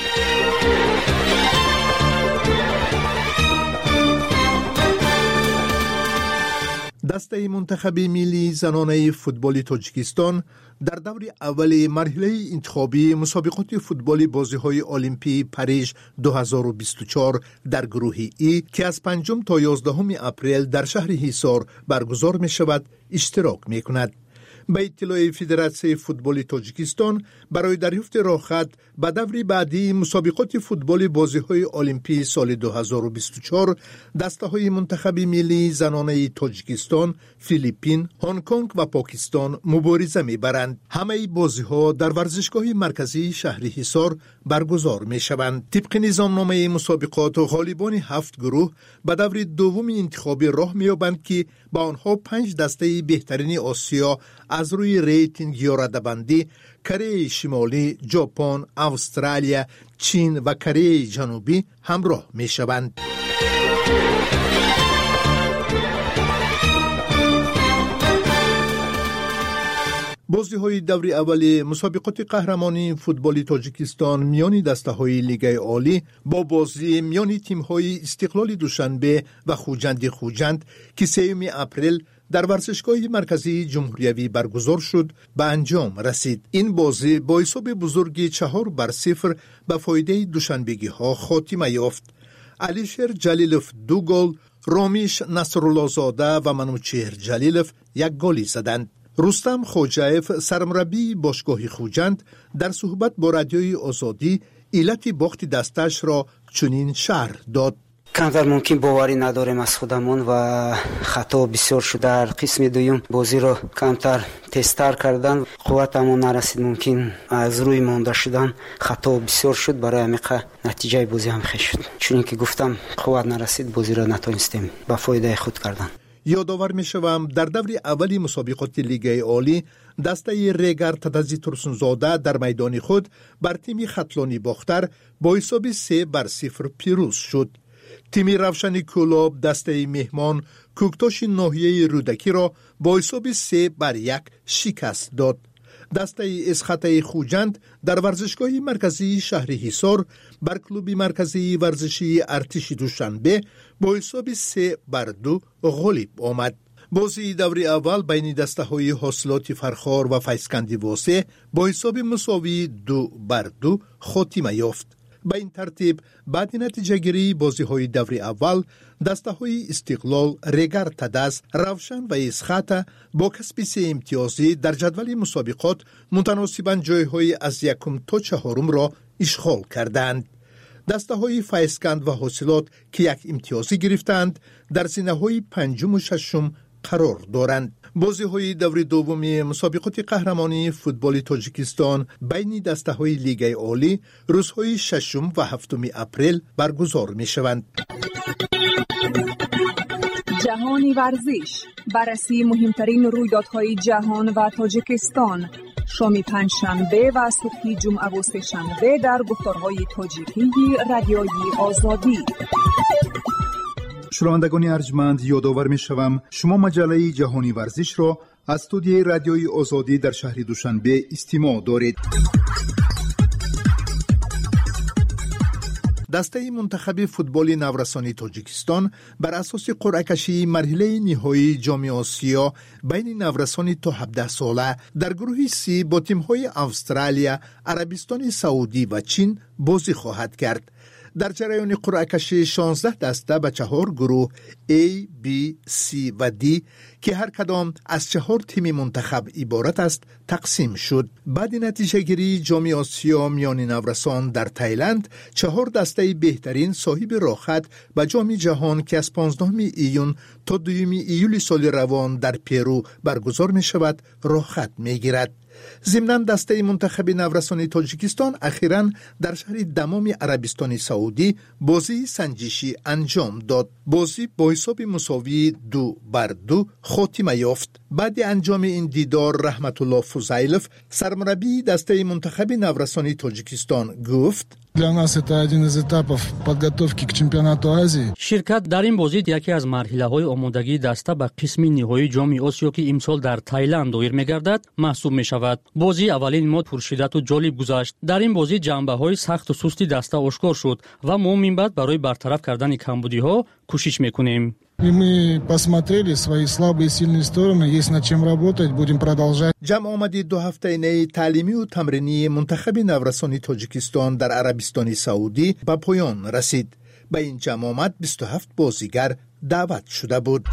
دسته منتخب ملی زنانه فوتبال تاجیکستان در دور اول مرحله انتخابی مسابقات فوتبال بازی‌های المپی پاریژ دو هزار و بیست و چهار در گروه ای که از پنجم تا یازدهم اپریل در شهر حصار برگزار می شود اشتراک می کند. به اطلاع فدراسیون فوتبال تاجیکستان برای دریافت راهخط به دور بعدی مسابقات فوتبال بازی‌های المپی سال دو هزار و بیست و چهار دسته‌های منتخب ملی زنانه تاجیکستان، فیلیپین، هنگ کنگ و پاکستان مبارزه می‌برند. همه بازی‌ها در ورزشگاه مرکزی شهر حصار برگزار می‌شوند. طبق نظامنامه مسابقات غالبان هفت گروه به دور دوم انتخابی راه می‌یابند که با آنها پنج دسته بهترین آسیا از روی ریتینگ یا رده‌بندی کره شمالی، ژاپن، استرالیا، چین و کره جنوبی همراه می شوند. بازی های دوری اولی مسابقات قهرمانی فوتبال تاجیکستان میان دسته های لیگ عالی با بازی میان تیم های استقلال دوشنبه و خوجند خوجند که سوم اپریل در ورزشگاه مرکزی جمهوریوی برگزار شد به انجام رسید. این بازی با حساب بزرگی چهار بر صفر به فایده دوشنبگی ها خاتمه یافت. علیشر جلیلوف دو گل، رامیش نصرالله‌زاده و منوچهر جلیلوف یک گلی زدند. رستم خوجایف سرمربی باشگاه خوجند در صحبت با رادیوی آزادی علت باخت دستش را چنین شرح داد. کمتر ممکن باوری نداریم از خودمون و خطا بسیار شده. در قسم دوم بازی رو کمتر تستر کردن، قوتمون نرسید، ممکن از روی مانده شدن خطا بسیار شد، برای همیقه نتیجه بازی هم خیلی شد. چون که گفتم قوت نرسید، بازی رو نتونستیم به فایده خود کردن. یادآور میشوم در دور اولی مسابقات لیگ عالی دسته ریگر تدزی ترسونزاده در میدان خود بر تیم خطلانی باختر با حساب سه بر صفر پیروز شد. تیم روشن کلاب دسته مهمان کوکتاش ناحیه رودکی را با حساب سه بر یک شکست داد. دسته اسخطه خوجند در ورزشگاه مرکزی شهر حصار بر کلوب مرکزی ورزشی ارتش دوشنبه با حساب سه بر دو غالب آمد. بازی دوری اول بین دسته های حاصلات فرخار و فیسکندی واسه با حساب مساوی دو بر دو خاتمه یافت. به این ترتیب بعد نتیجه گیری بازی های دوری اول دسته های استقلال، ریگر تدز، روشن و اسخطه با کسب سه امتیازی در جدول مسابقات متناسباً جای های از یکم تا چهارم را اشغال کردند. دسته های فیسکند و حاصلات که یک امتیازی گرفتند در زینه های پنجم و ششم قرار دارند. بازی های دوری دومی مسابقات قهرمانی فوتبال تاجیکستان بین دسته های لیگ عالی روزهای ششم و هفتم اپریل برگزار می شوند. جهانی ورزش، بررسی مهمترین رویدادهای جهان و تاجیکستان، شام پنجشنبه و صبح جمعه و سه‌شنبه در گفتارهای تاجیکی رادیوی آزادی. شنوندگان ارجمند، یادآور می‌شوم شما مجله جهانی ورزش را از استودیوی رادیوی آزادی در شهر دوشنبه استماع دارید. دسته منتخب فوتبال نورسانی تاجیکستان بر اساس قرعه کشی مرحله نهایی جام آسیا بین نورسان تا هفده ساله در گروه سی با تیم‌های استرالیا، عربستان سعودی و چین بازی خواهد کرد. در جریان قرعه کشی شانزده دسته به چهار گروه A, B, C و D که هر کدام از چهار تیم منتخب عبارت است تقسیم شد. بعد نتیجه گیری جام آسیا میان نورسان در تایلند، چهار دسته بهترین صاحب راحت به جام جهان که از پانزدهم ایون تا دوم ایول سال روان در پرو برگزار می شود راحت می گیرد. ضمناً دسته منتخب نورسان تاجیکستان اخیراً در شهر دمام عربستان سعودی بازی سنجشی انجام داد. بازی با حساب مساوی دو بر دو خاتمه یافت. بعد انجام این دیدار رحمت الله فضیلوف سرمربی دسته منتخب نورسان تاجیکستان گفت: Для нас это один из этапов подготовки к чемпионату Азии. شرکت در این بازی یکی از مرحله‌های آمادگی دسته به قسم نهایی جام آسیا که امسال در تایلند دایر می‌گردد محسوب می‌شود. بازی اولین ما پرشدت و جالب گذشت. در این بازی جنبه‌های سخت و سستی دسته آشکار شد و ما من بعد برای برطرف کردن کمبودی‌ها کوشش می‌کنیم. И мы посмотрели свои слабые и сильные стороны, есть над чем работать, будем продолжать. جمع آمدی دو هفته‌ای تعلیمی و تمرینی منتخب نورسان تاجیکستان در عربستان سعودی به پایان رسید. به این جمع آمد بیست و هفت بازیگر دعوت شده بود.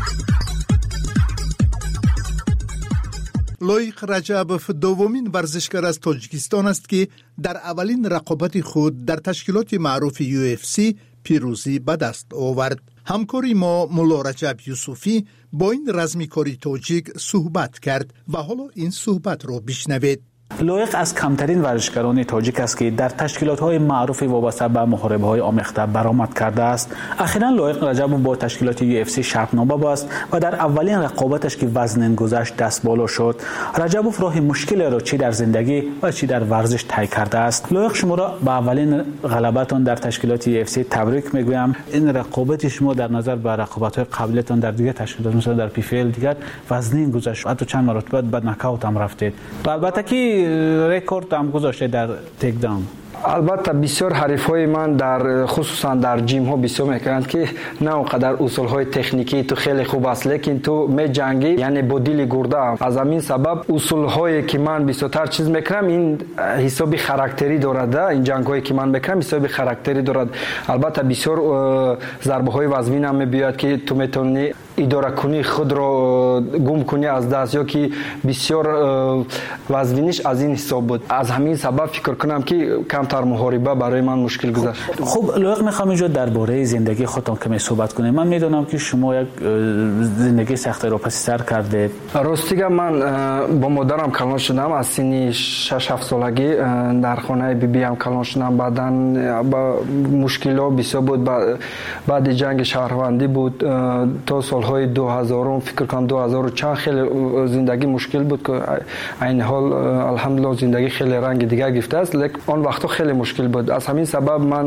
لایق رجبوف دومین ورزشکار از تاجیکستان است که در اولین رقابت خود در تشکیلات معروف یو اف سی پیروزی به دست آورد. همکاری ما مولا رجب یوسفی با این رزمیکاری تاجیک صحبت کرد و حالا این صحبت را بشنوید. لایق از کمترین ورزشکاران تاجیک است که در تشکیلات‌های معروف وابسته به محاربه‌های آمیخته برآمد کرده است. اخیراً لایق رجب با تشکیلات یو اف سی شرطنامه بست و در اولین رقابتش که وزن گذشت دست بالا شد. رجبوف راه مشکلی را چی در زندگی و چی در ورزش طی کرده است. لایق شما را به اولین غلبتان در تشکیلات یو اف سی تبریک میگویم. این رقابت شما در نظر به رقابت‌های قبلیتان در دیگر تشکیلات مثلا در پی فی ال دیگر وزن گذشت، حتی چند مرتبه بعد نکاوت هم رفتید. البته که رکورد هم گذاشته در تیک داون. البته بسیار حریفای من در خصوصا در جیم ها بسیار میکنند که نه اونقدر اصول های تکنیکی تو خیلی خوب است، لیکن تو می جنگی یعنی با دل گرده. از همین سبب اصول هایی که من بسیار چیز میکنم این حسابی خاراکتری دارد. این جنگ هایی که من میکنم حسابی خاراکتری دارد. البته بسیار ضربه های وزمین هم میبیاد که تو میتونی اداره کنی خود رو گم کنی از دست، یا که بسیار وزنش از این حساب بود. از همین سبب فکر کنم که کمتر محاربه برای من مشکل گذشت. خب لایق میخوام اینجا درباره زندگی خودتون کمی صحبت کنیم. من میدونم که شما یک زندگی سخت رو پس سر کرده. راستیگه من با مادرم کلان شدم از سن شش هفت سالگی در خانه بی بی ام کلان شدم. بعداً با مشکلات بسیار بود. بعد جنگ شهروندی بود تا سالهای دو هزار فکر کنم دو هزار و چند خیلی زندگی مشکل بود که این حال الحمدلله زندگی خیلی رنگ دیگه گرفته است، لیکن آن وقتا خیلی مشکل بود. از همین سبب من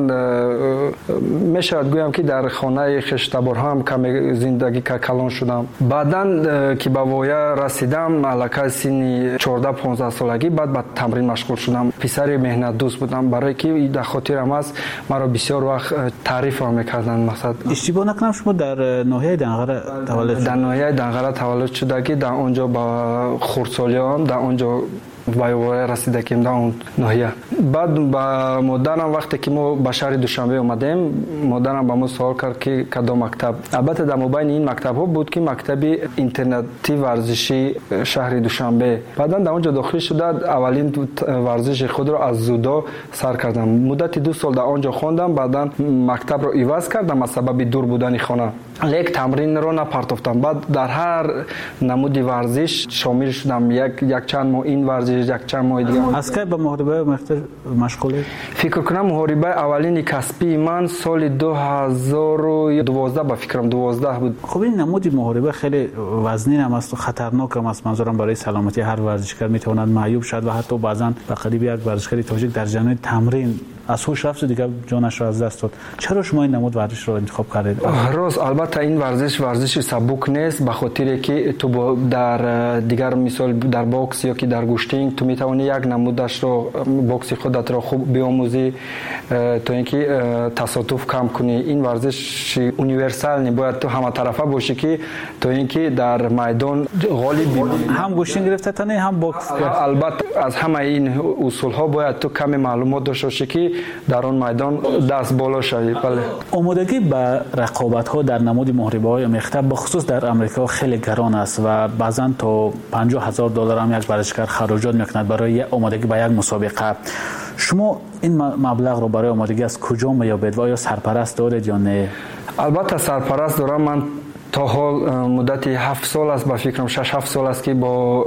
میشود گویم که در خانه خشتبار هم کمی زندگی کلان شدم. بعداً که به وایه رسیدم علاقه سن چهارده پانزده سالگی بعد به تمرین مشغول شدم. پسر مهنت دوست بودم، برای که در خاطرم است مرا بسیار وقت تعریف هم میکردن. مثلا اشتباه نکنم شما در ناحیه دنغره تولد شد؟ در ناحیه دنغره تولد شده که در اونجا با خردسالیام در اونجا وای رسیدیم در اون ناحیه. بعد با مادرم وقتی که ما به شهر دوشنبه اومدیم مادرم با ما سوال کرد که کدام مکتب. البته در مابین این مکتب ها بود که مکتب اینترنتی ورزشی شهر دوشنبه. بعدا در اونجا داخل شده اولین ورزش خود رو از زودو سر کردم. مدت دو سال در اونجا خواندم. بعدا مکتب رو عوض کردم از سبب دور بودن خانه، لیک تمرین رو نپرتافتم. بعد در هر نمود ورزش شامل شدم. یک یک چند ماه این ورزش، یک چند ماه دیگه. از کی به محاربه مشغولی؟ فکر کنم محاربه اولین کسبی من سال دو هزار و دوازده با فکرم دوازده بود. خب این نمود محاربه خیلی وزنین هم است و خطرناک هم است. منظورم برای سلامتی هر ورزشکار میتواند معیوب شد و حتی بعضا به قریب یک ورزشکار تاجیک در جریان تمرین از هوش رفت دیگه جانش را از دست داد. چرا شما این نمود ورزش رو انتخاب کردید؟ راست البته این ورزش ورزش سبک نیست، به خاطر که تو در دیگر مثال در باکس یا که در گوشتینگ تو میتونی یک نمودش رو باکس خودت رو خوب بیاموزی تا اینکه تصادف کم کنی. این ورزش یونیورسال نباید تو همه طرفه باشی که تا اینکه در میدان غالب بمونی. هم گوشتینگ گرفته تنه هم باکس. البته از همه این اصول ها باید تو کمی معلومات داشته باشی که در اون میدان دست بالا شوی. بله. آمادگی به رقابت ها در نمود محاربه های مختلف به خصوص در امریکا خیلی گران است و بعضا تا پنجاه هزار دلار هم یک ورزشکار خراجات میکند برای آمادگی به یک مسابقه. شما این مبلغ رو برای آمادگی از کجا میابید و آیا سرپرست دارید یا نه؟ البته سرپرست دارم. من تا حال مدت هفت سال است، با فکرم شش هفت سال است که با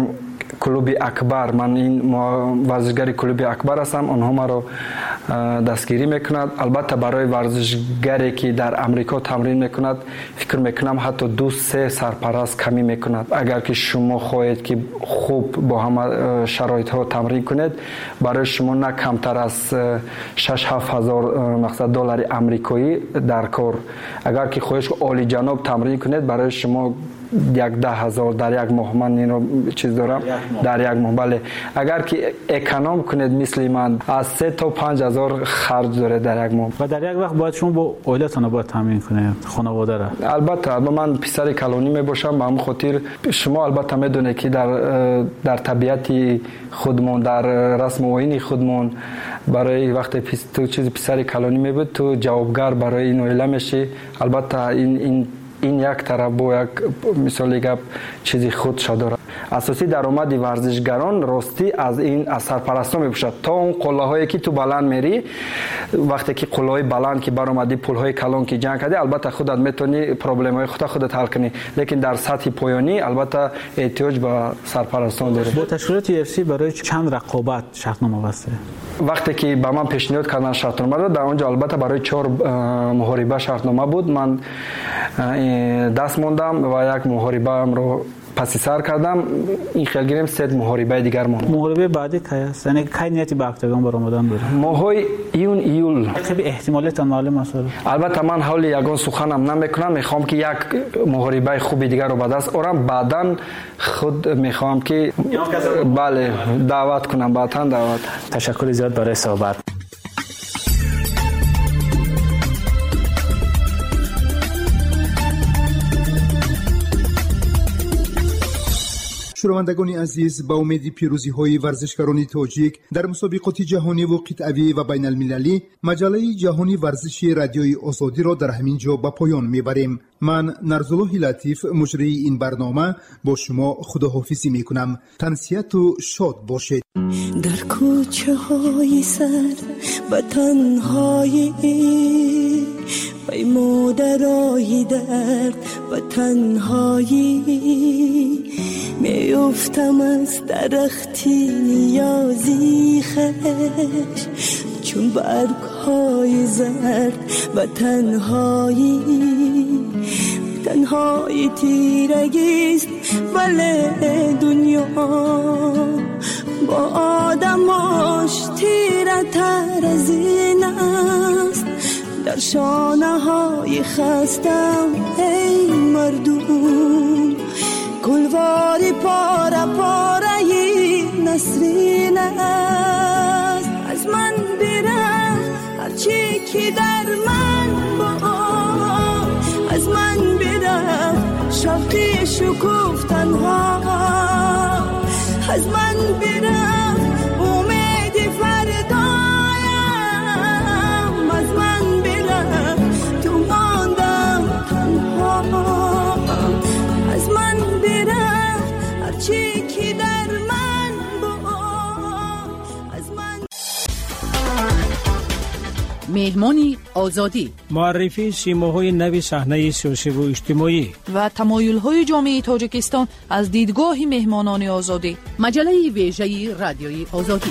کلوب اکبر، من این ورزشگری کلوب اکبر هستم، آنها ما رو دستگیری میکند. البته برای ورزشگری که در امریکا تمرین میکند فکر میکنم حتی دو سه سرپرست کمی میکند. اگر که شما خواهید که خوب با همه شرایط ها تمرین کنید برای شما نه کمتر از شش هفت هزار مقصد دلار امریکایی در کار. اگر که خواهید که عالی جناب تمرین کنید برای شما یک ده هزار در یک ماه. من این رو چیز دارم در یک ماه. بله. اگر که اکانوم کنید مثل من از سه تا پنج هزار خرج داره در یک ماه. و در یک وقت باید شما با عائلتون باید تامین کنید خانواده را؟ البته البته من پسر کلانی می باشم، به همون خاطر شما البته میدونید که در در طبیعت خودمون در رسم و آیین خودمون برای وقت تو چیز پسر کلانی می بود تو جوابگر برای این عائله میشی. البته این این این یک طرف با یک مثال گپ چیزی خود شده داره. اساسی درآمد ورزشگران راستی از این از سرپرستا میباشد تا اون قله‌هایی که تو بلند میری. وقتی که قله‌های بلند که برآمدی پل‌های کلان که جنگ کردی البته خودت میتونی پرابلم‌های خودت خودت حل کنی، لیکن در سطح پایانی البته احتیاج به سرپرستان داره. با تشکیلات یو اف سی برای چند رقابت شرطنامه بسته؟ وقتی که به من پیشنهاد کردن شرطنامه رو در اونجا البته برای چهار محاربه شرطنامه بود. من دست موندم و یک محاربه هم رو پس سر کردم این خیال گیریم سید محاربه دیگر مون محاربه بعدی کی است یعنی کی نیتی به اکتاگون برآمدن داره ماهای ایون ایول خیلی احتمالات معلوم است البته من حول یگان سخنم نمیکنم میخوام که یک محاربه خوبی دیگر رو به دست آورم بعداً خود میخوام که بله دعوت کنم بعداً دعوت تشکر زیاد برای صحبت شنوندگان عزیز با امید پیروزی های ورزشکاران تاجیک در مسابقات جهانی و قطعی و بین المللی مجله جهانی ورزشی رادیوی آزادی را در همین جا به پایان میبریم. من نرزالله لطیف مجری این برنامه با شما خداحافظی میکنم. تنسیت و شاد باشید. در کوچه های سر و تنهایی پیمودرای درد و تنهایی میافتم از درختی نیازی خش چون برگ های زرد و تنهایی تنهایی تیرگیست ولی دنیا با آدماش تیره تر از این است در شانه های خستم ای مردم گلواری پاره پاره نسرین است از من برم هرچی که در من با از من برم شوقی شکوفتن ها از من برم امید فردایم از من برم تو ماندم تنها از من برم هرچی که در من با از من مهمانی آزادی معرفی سیماهای نوی صحنه سیاسی و اجتماعی و تمایل‌های جامعه تاجیکستان از دیدگاه مهمانان آزادی مجله ویژه رادیوی آزادی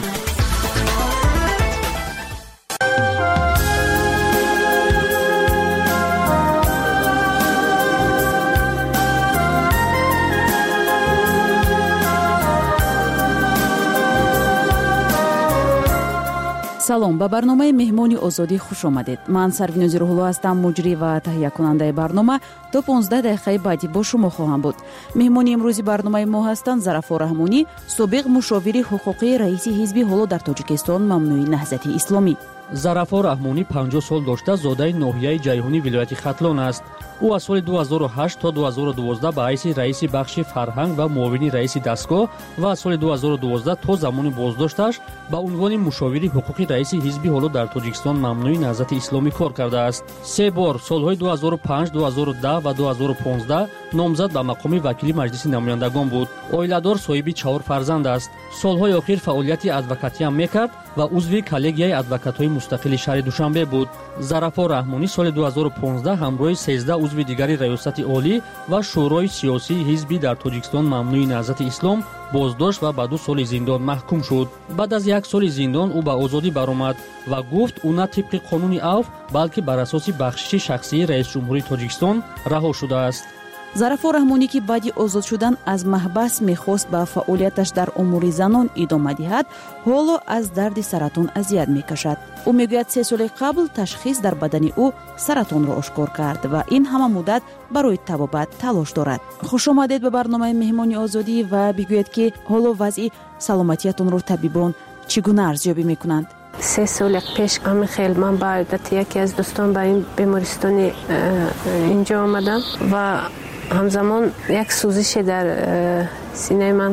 салом ба барномаи меҳмони озодӣ хуш омадед. Ман Сарвинози Рӯҳулло ҳастам, муҷрӣ ва таҳиякунандаи барнома. то понздаҳ дақиқаи баъдӣ бо шумо хоҳам буд. меҳмони имрӯзи барномаи мо ҳастанд Зарафор Раҳмонӣ, собиқ мушовири ҳуқуқии раиси ҳизби ҳоло дар Тоҷикистон мамнӯи Наҳзати Исломӣ. Зарафор Раҳмонӣ панҷоҳ сол дошта зодаи ноҳияи Ҷайҳунӣ вилояти Хатлон аст. ӯ аз соли ду ҳазору ҳашт то ду ҳазору дувоздаҳ ба ҳайси раиси бахши фарҳанг ва муовини раиси дастгоҳ ва аз соли ду ҳазору дувоздаҳ то замони боздошташ ба унвони мушовири ҳуқуқи раиси ҳизби ҳоло дар Тоҷикистон мамнӯи Наҳзати Исломӣ кор кардааст. се бор солҳои ду ҳазору панҷ, ду ҳазору даҳ ва ду ҳазору понздаҳ номзад ба мақоми вакили маҷлиси намояндагон буд. Оиладор, соҳиби чаҳор фарзанд аст. Солҳои охир фаъолияти адвокатиам мекард ва узви коллегияи адвокатҳои мустақили шаҳри Душанбе буд. Зарафор Раҳмонӣ соли ду ҳазору понздаҳ ҳамроҳи сездаҳ узви дигари раёсати олӣ ва шӯрои сиёсии ҳизби дар Тоҷикистон мамнӯи Наҳзати Ислом боздошт ва ба ду соли зиндон маҳкум шуд. Баъд аз як соли зиндон ӯ ба озодӣ баромад ва гуфт ӯ на тибқи қонуни авф, балки бар асоси бахшиши шахсии раисҷумҳурии Тоҷикистон раҳо шудааст. Зарафор Раҳмонӣ ки баъди озод шудан аз маҳбас мехост ба фаъолияташ дар умури занон идома диҳад, ҳоло аз дарди саратон азият мекашад. ӯ мегӯяд се соли қабл ташхис дар бадани ӯ саратонро ошкор кард ва ин ҳама муддат барои табобат талош дорад. хушомадед ба барномаи меҳмони озодӣ ва бигӯед ки ҳоло вазъи саломатиятонро табибон чӣ гуна арзёбӣ мекунанд? سه سال پیش همین خیل من با عادت یکی از دوستان با این بیمارستانی اینجا آمدم و همزمان یک سوزش در سینه من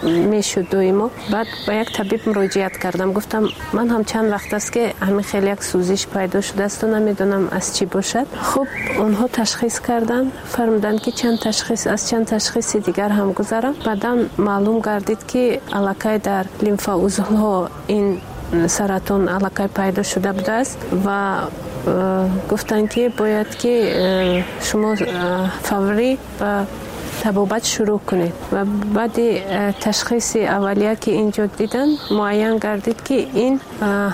میشد دویمو. بعد با یک طبیب مراجعت کردم، گفتم من هم چند وقت است که همین خیلی یک سوزش پیدا شده است و نمیدونم از چی باشد. خب اونها تشخیص کردن، فرمودن که چند تشخیص از چند تشخیص دیگر هم گذارم. بعدا معلوم گردید که علاقه در لیمفا عضوها این سرطان علاقه پیدا شده بوده است و گفتن که باید که شما فوری و طبابت شروع کنید. و بعد تشخیص اولیه که اینجا دیدن معین گردید که این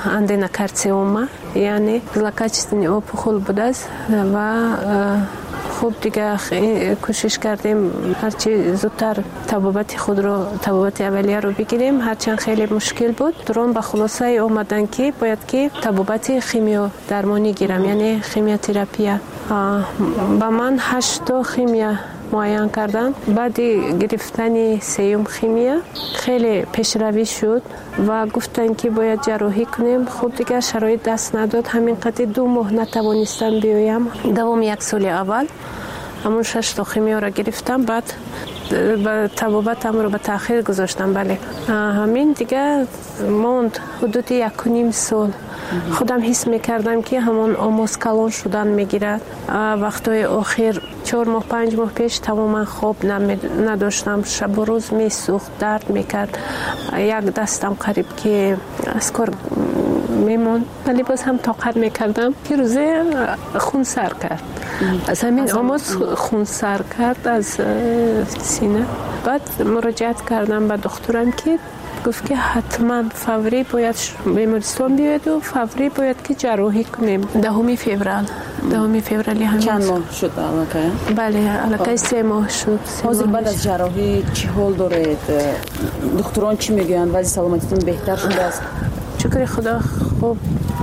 اندینوکارسینوما یعنی زلکاچستنی اوپخول بوده است و خوب دیگه کوشش کردیم هرچی زودتر طبابت خود رو طبابت اولیه رو بگیریم، هرچند خیلی مشکل بود. درون به خلاصه اومدن که باید که طبابت خیمیا درمانی گیرم، یعنی خیمیا تراپی. با من هشت تا خیمیا معاین کردن. بعد گرفتن سیوم خیمیا خیلی پیشروی شد و گفتن که باید جراحی کنیم. خود دیگه شرایط دست نداد، همین قدر دو ماه نتوانستم بیایم. دوام یک سال اول همون شش تا خیمیا را گرفتم، بعد با طبابتم رو به تاخیر گذاشتم. بله همین دیگه موند حدود یک و نیم سال. خودم حس میکردم که همون آموز کلان شدن میگیرد. وقتای آخر چهار ماه پنج ماه پیش تماما خواب نداشتم، شب و روز میسوخت، درد میکرد، یک دستم قریب که از کار میمون، ولی باز هم طاقت میکردم. که روزه خون سر کرد، از همین آموز خون سر کرد از سینه. بعد مراجعت کردم به دکترم که گفت که حتما فوری باید بیمارستان بیاید و فوری باید که جراحی کنیم. دهم فوریه دهم فوریه همین. چند ماه شد علاقه؟ بله علاقه سه ماه شد. حاضر بعد از جراحی چی حال دارید؟ دکتران چی میگویند؟ وضع سلامتیتون بهتر شده است؟ شکر خدا خوب.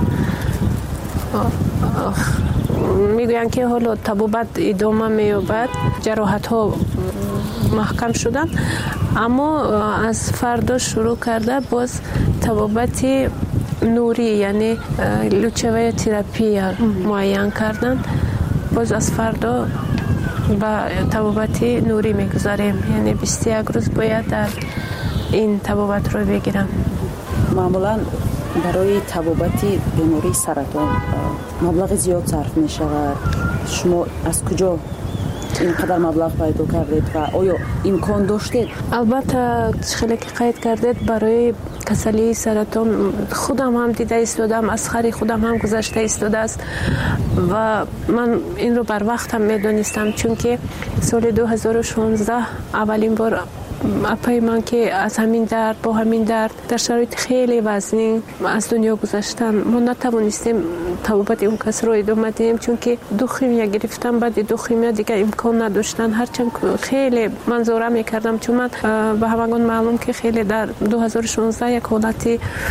میگوین که حالا طبابت ادامه مییابد، جراحت ها محکم شدن، اما از فردا شروع کرده باز طبابت نوری یعنی لوچوه تراپی معین کردن. باز از فردا با طبابت نوری میگذاریم، یعنی بیست و یک روز باید در این طبابت رو بگیرم. معمولا برای طبابت بیماری سرطان مبلغ زیاد صرف می شود. شما از کجا اینقدر مبلغ پیدا کردید و آیا امکان داشتید؟ البته خیلی که قید کردید برای کسلی سرطان خودم هم دیده ایستادم، از خری خودم هم گذشته ایستاده است و من این رو بر وقت هم میدونستم، چون که سال دو هزار و شانزده اولین بار اپای من که از همین درد با همین درد در شرایط خیلی وزنی از دنیا گذاشتن. ما نتوانستیم طبابت اون کس رو ادامه دهیم، چون که دو خیمیا گرفتم، بعد دو خیمیا دیگه امکان نداشتن. هرچند خیلی منظوره میکردم، چون من به همگان معلوم که خیلی در دو هزار و شانزده یک حالت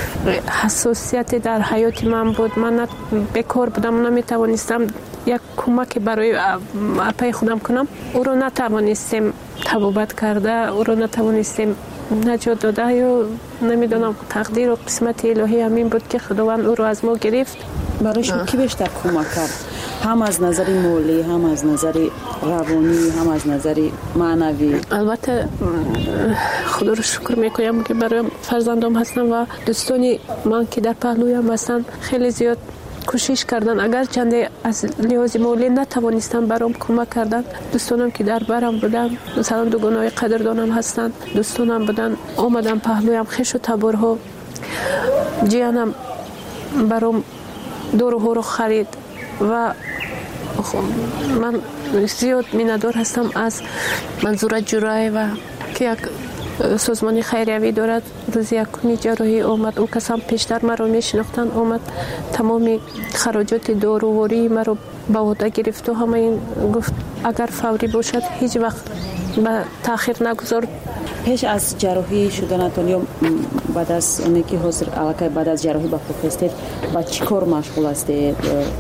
حساسیت در حیات من بود. من بیکار بودم، نمیتوانستم یک کمک برای اپای خودم کنم. او رو نتوانستیم طبابت کرده، او رو نتوانستیم نجات داده، یا نمیدونم تقدیر و قسمت الهی همین بود که خداوند او رو از ما گرفت. برای شما کی بیشتر کمک کرد؟ هم از نظر مالی، هم از نظر روانی، هم از نظر معنوی؟ البته خدا رو شکر میکنم که برای فرزندام هستم و دوستانی من که در پهلویم هستن خیلی زیاد کوشش کردن. اگر چند از لحاظ مالی نتوانستم برام کمک کردن، دوستانم که در برم بودن، مثلا دوگانای قدردانم هستن، دوستانم بودن آمدن پهلویم، خش و تبرها، جیانم برام دور و رو خرید و من زیاد میندار هستم از منظور جرای و که یک سازمانی خیریوی دارد. روز یکمی جراحی آمد، اون کس هم پیشتر مرا میشناختن، آمد تمامی خراجات داروواری مرا به عهده گرفت و همه این گفت اگر فوری باشد هیچ وقت به تاخیر نگذار. پیش از جراحی شدنتون یا بعد از اونی که حاضر علاقه بعد از جراحی با خود هستید با چی کار مشغول هستید؟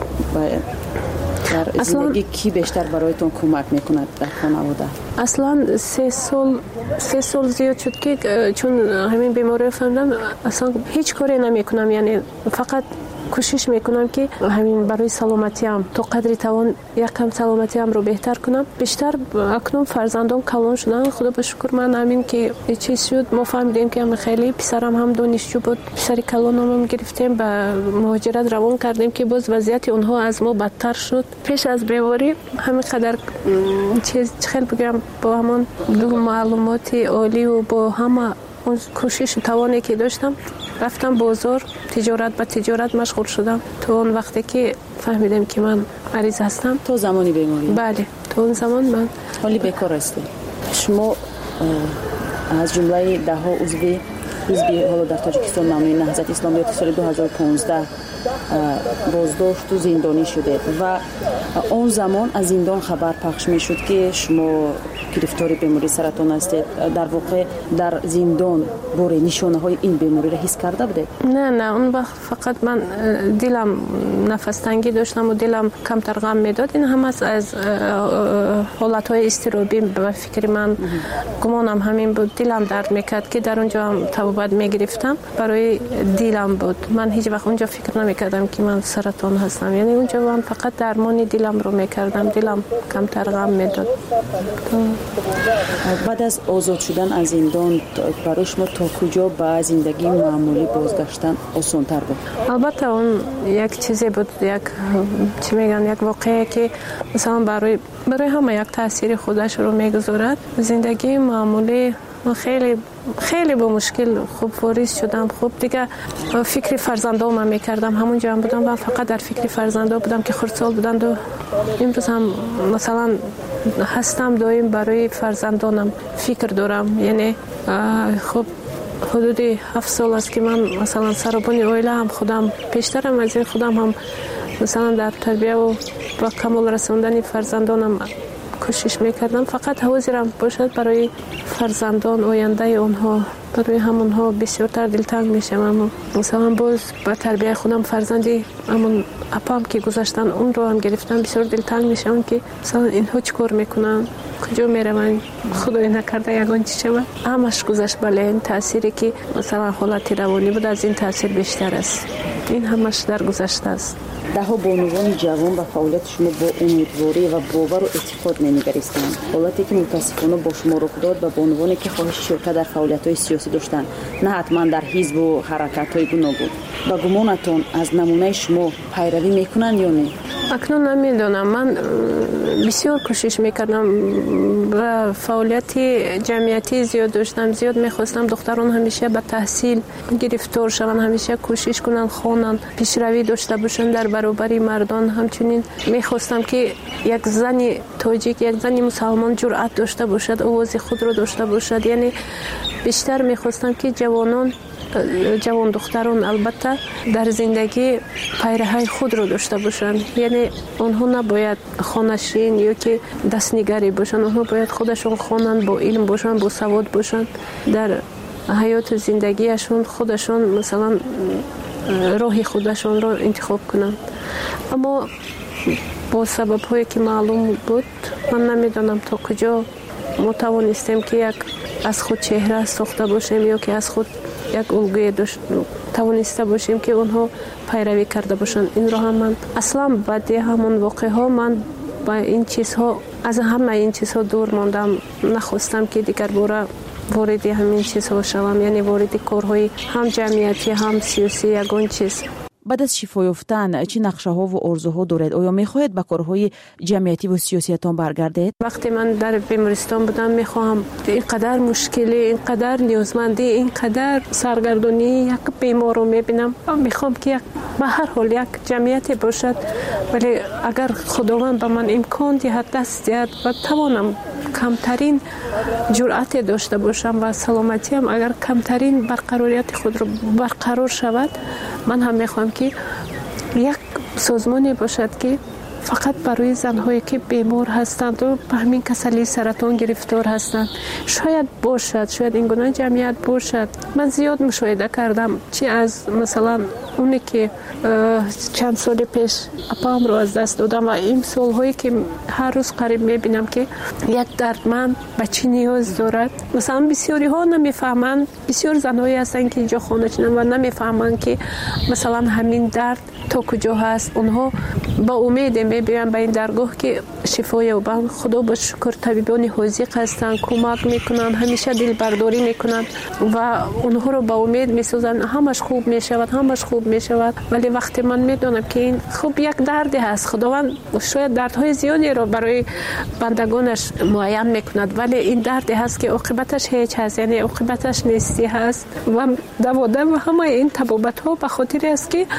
در زندگی کی بیشتر برایتون کمک میکند در خانواده؟ اصلا سه سال سه سال زیاد شد که چون همین بیماری فهمیدم اصلا هیچ کاری نمیکنم، یعنی فقط کوشش میکنم که همین برای سلامتیم تا قدری توان یک کم سلامتیم رو بهتر کنم. بیشتر اکنون فرزندان کلان شدن، خدا به شکر. من همین که چیز شد ما فهمیدیم که هم خیلی پسرم هم دانشجو بود، پسری کلانم هم گرفتیم به مهاجرت روان کردیم که باز وضعیت اونها از ما بدتر شد. پیش از بیماری همین قدر چیز خیلی بگم با همون دو معلومات عالی و با همه اون کوشش و توانی که داشتم رفتم بازار، تجارت به تجارت مشغول شدم تا اون وقتی که فهمیدم که من مریض هستم. تو زمانی بیماری؟ بله تو اون زمان من حالی بیکار هستی. شما از جمله ده ها عضو حزب حالا در تاجیکستان نامی نهضت اسلامیات سال دو هزار و پانزده боздошту зиндонӣ шудед ва он замон аз зиндон хабар пахш мешуд ки шумо гирифтори бемории саратон ҳастед. дар воқеъ дар зиндон боре нишонаҳои ин бемориро ҳис карда будед? не не он вақт фақат ман дилам нафастангӣ доштам ва дилам камтар ғам медод. ин ҳамас аз ҳолатҳои изтиробӣ ба фикри ман гумонам ҳамин буд. дилам дард мекард ки дар онҷо ҳам табобат мегирифтам. барои дилам буд. ман ҳеҷ вақт онҷо фикр намекардам ки ман саратон ҳастам. яъне онҷо ман фақат дармони диламро мекардам. дилам камтар ғам медод. баъд аз озод шудан аз зиндон барои шумо то куҷо ба зиндагии маъмулӣ бозгаштан осонтар буд? албатта он як чизе буд, як чӣ мегӯянд, як воқеае ки масалан барои барои ҳама як таъсири худашро мегузорад. зиндагии маъмулӣ خیلی خیلی با مشکل خوب واریز شدم. خوب دیگه فکر فرزندانم میکردم. همون جا هم بودم و فقط در فکر فرزندان بودم که خردسال بودند و امروز هم مثلا هستم دائم برای فرزندانم فکر دارم. یعنی خب حدود هفت سال است که من مثلا سربانی اویله هم خودم پیشترم از این خودم هم مثلا در تربیه و با کمال رسوندن فرزندانم کوشش میکردم. فقط حوضیرم باشد برای فرزندان آینده اونها، برای همونها بسیارتر دلتنگ میشم. مثلا باز با تربیه خودم فرزندی همون اپام که گذاشتن اون رو هم گرفتم بسیار دلتنگ میشم که مثلا اینها چیکار میکنن، کجا میروند، خدای نکرده یگان چی شود. همش گذشت. بله این تأثیری که مثلا حالت روانی بود از این تأثیر بیشتر است. این همش در گذشته است. دهها بانوان جوان و فعالیت شما با امیدواری و باور و اعتقاد نمیگریستند. حالتی که متاسفانه با شما رخ داد و بانوانی که خواهش شرکت در فعالیت‌های سیاسی داشتند، نه حتما در حزب و حرکت‌های گوناگون. با گمانتون از نمونه شما پیروی میکنند یا نه؟ اکنون نمیدونم. من بسیار کوشش میکردم و فعالیت جمعیتی زیاد داشتم. زیاد میخواستم دختران همیشه به تحصیل گرفتار شوند، همیشه کوشش کنن خوانن، پیشروی داشته باشن در برابر مردان. همچنین میخواستم که یک زن تاجیک، یک زن مسلمان جرأت داشته باشد، آواز خود رو داشته باشد. یعنی بیشتر میخواستم که جوانان جوان دختران البته در زندگی پیرهی خود رو داشته باشند. یعنی آنها نباید خانشین یا که دستنگری باشند. آنها باید خودشون خوانند، با علم باشند، با سواد باشند. در حیات زندگیشون خودشون مثلا راه خودشون رو انتخاب کنند. اما با سبب هایی که معلوم بود من نمیدونم تا کجا ما توانستیم که یک از خود چهره ساخته باشیم یا که از خود یک الگوی توانسته باشیم که اونها پیروی کرده باشن. این رو هم من اصلا بعد همون واقع ها من با این چیزها از همه این چیزها دور ماندم. نخواستم که دیگر باره وارد همین چیزها شوم، یعنی وارد کارهای هم جمعیتی هم سیاسی یگان چیز. بعد از شفا یافتن چه نقشه‌ها و آرزوها دارید؟ آیا می‌خواهید به کارهای جمعیتی و سیاسیتان برگردید؟ وقتی من در بیمارستان بودم می‌خواهم اینقدر مشکلی، اینقدر نیازمندی، اینقدر سرگردانی یک بیمار رو می‌بینم. می‌خوام که یک به هر حال یک جمعیتی باشد، ولی اگر خداوند به من امکان دهد، دست دهد و توانم کمترین جرأت داشته باشم و سلامتیم اگر کمترین برقراریت خود رو برقرار شود، من هم می‌خوام که یک سازمانی باشد که فقط برای زنهایی که بیمار هستند و به همین کسلی سرطان گرفتار هستند شاید باشد، شاید این گونه جمعیت باشد. من زیاد مشاهده کردم چی از مثلا اونی که چند سال پیش اپام رو از دست دادم و این سالهایی که هر روز قریب میبینم که یک دردمند به چی نیاز دارد. مثلا بسیاری ها نمیفهمند، بسیار زنهایی هستن که اینجا خانه چنن و نمیفهمند که مثلا همین درد تا کجا هست. اونها با امید میبینن به این درگاه که شفا یابند. خدا با شکر طبیبان حاذق هستن، کمک میکنن، همیشه دل برداری میکنن و اونها رو با امید میسازن همش خوب میشود، همش خوب میشود. ولی وقتی من میدونم که این خوب یک دردی هست، خداوند شاید دردهای زیادی رو برای بندگانش معین میکند، ولی این دردی هست که عاقبتش هیچ هست، یعنی عاقبتش نیستی هست و دوادم و همه این تبابت ها به خاطر است که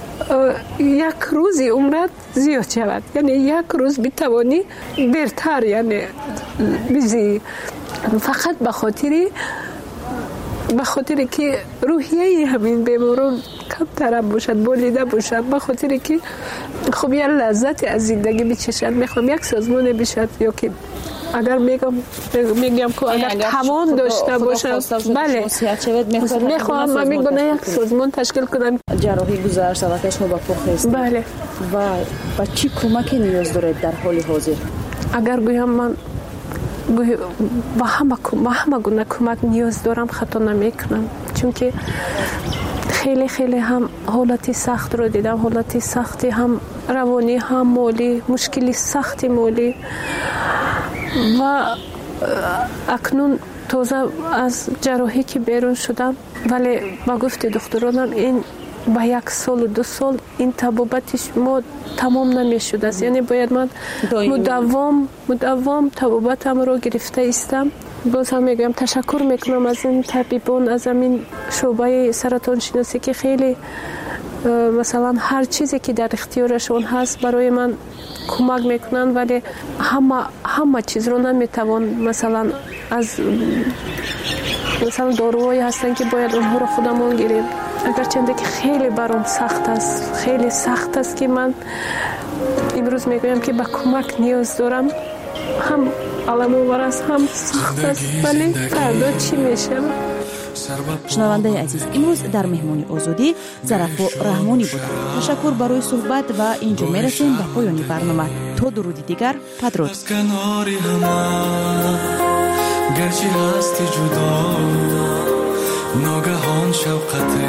یک روزی عمرت زیاد شود، یعنی یک روز بتوانی برتر یعنی بزی، فقط به خاطر به خاطر که روحیه همین بیماران کمتر باشد، بولیده باشد، به خاطر که خب یه لذت از زندگی بچشد. میخوام یک سازمان بشد یا که اگر میگم میگم که اگر توان داشته باشم، بله میخوام من میگم یک سازمان تشکیل کنم. جراحی گذشت و شما با پخت. بله. و با چی کمکی نیاز دارید در حال حاضر؟ اگر گویم من با همه با همه گونه کمک نیاز دارم خطا نمیکنم، چون که خیلی خیلی هم حالتی سخت رو دیدم، حالتی سختی هم روانی هم مالی، مشکلی سختی مالی و اکنون تازه از جراحی که بیرون شدم، ولی با گفت دکترانم این با یک سال و دو سال این طبابتش ما تمام نمیشد است، یعنی باید من مداوم مداوم طبابتم رو گرفته استم. باز هم میگم تشکر میکنم از این طبیبان، از این شعبه سرطان شناسی که خیلی مثلا هر چیزی که در اختیارشون هست برای من کمک میکنن، ولی همه همه چیز رو نمیتوان مثلا از مثلا داروهایی هستن که باید اونها رو خودمون گیریم. اگرچه که خیلی برام سخت است، خیلی سخت است که من امروز میگویم که به کمک نیاز دارم، هم علم آور است هم سخت است، ولی فردا چی میشه؟ شنونده عزیز، امروز در مهمانی آزادی ظرفا رحمانی بود. تشکر برای صحبت و اینجا میرسیم به پایان برنامه. تا درودی دیگر، بدرود. گرچه هستی جدا ناگهان شوقته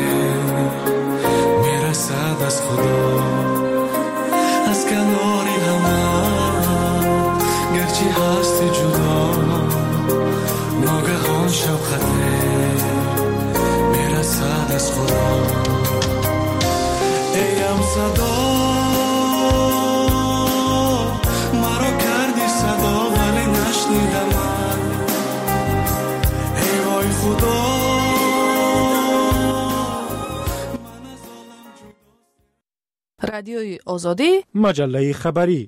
میرسد از خدا از کناری همه. گرچه هستی جدا ناگهان شوقته میرسد از خدا. ایم صدا مرا کردی صدا ولی نشنیدم خدا. رادیوی آزادی، مجله خبری.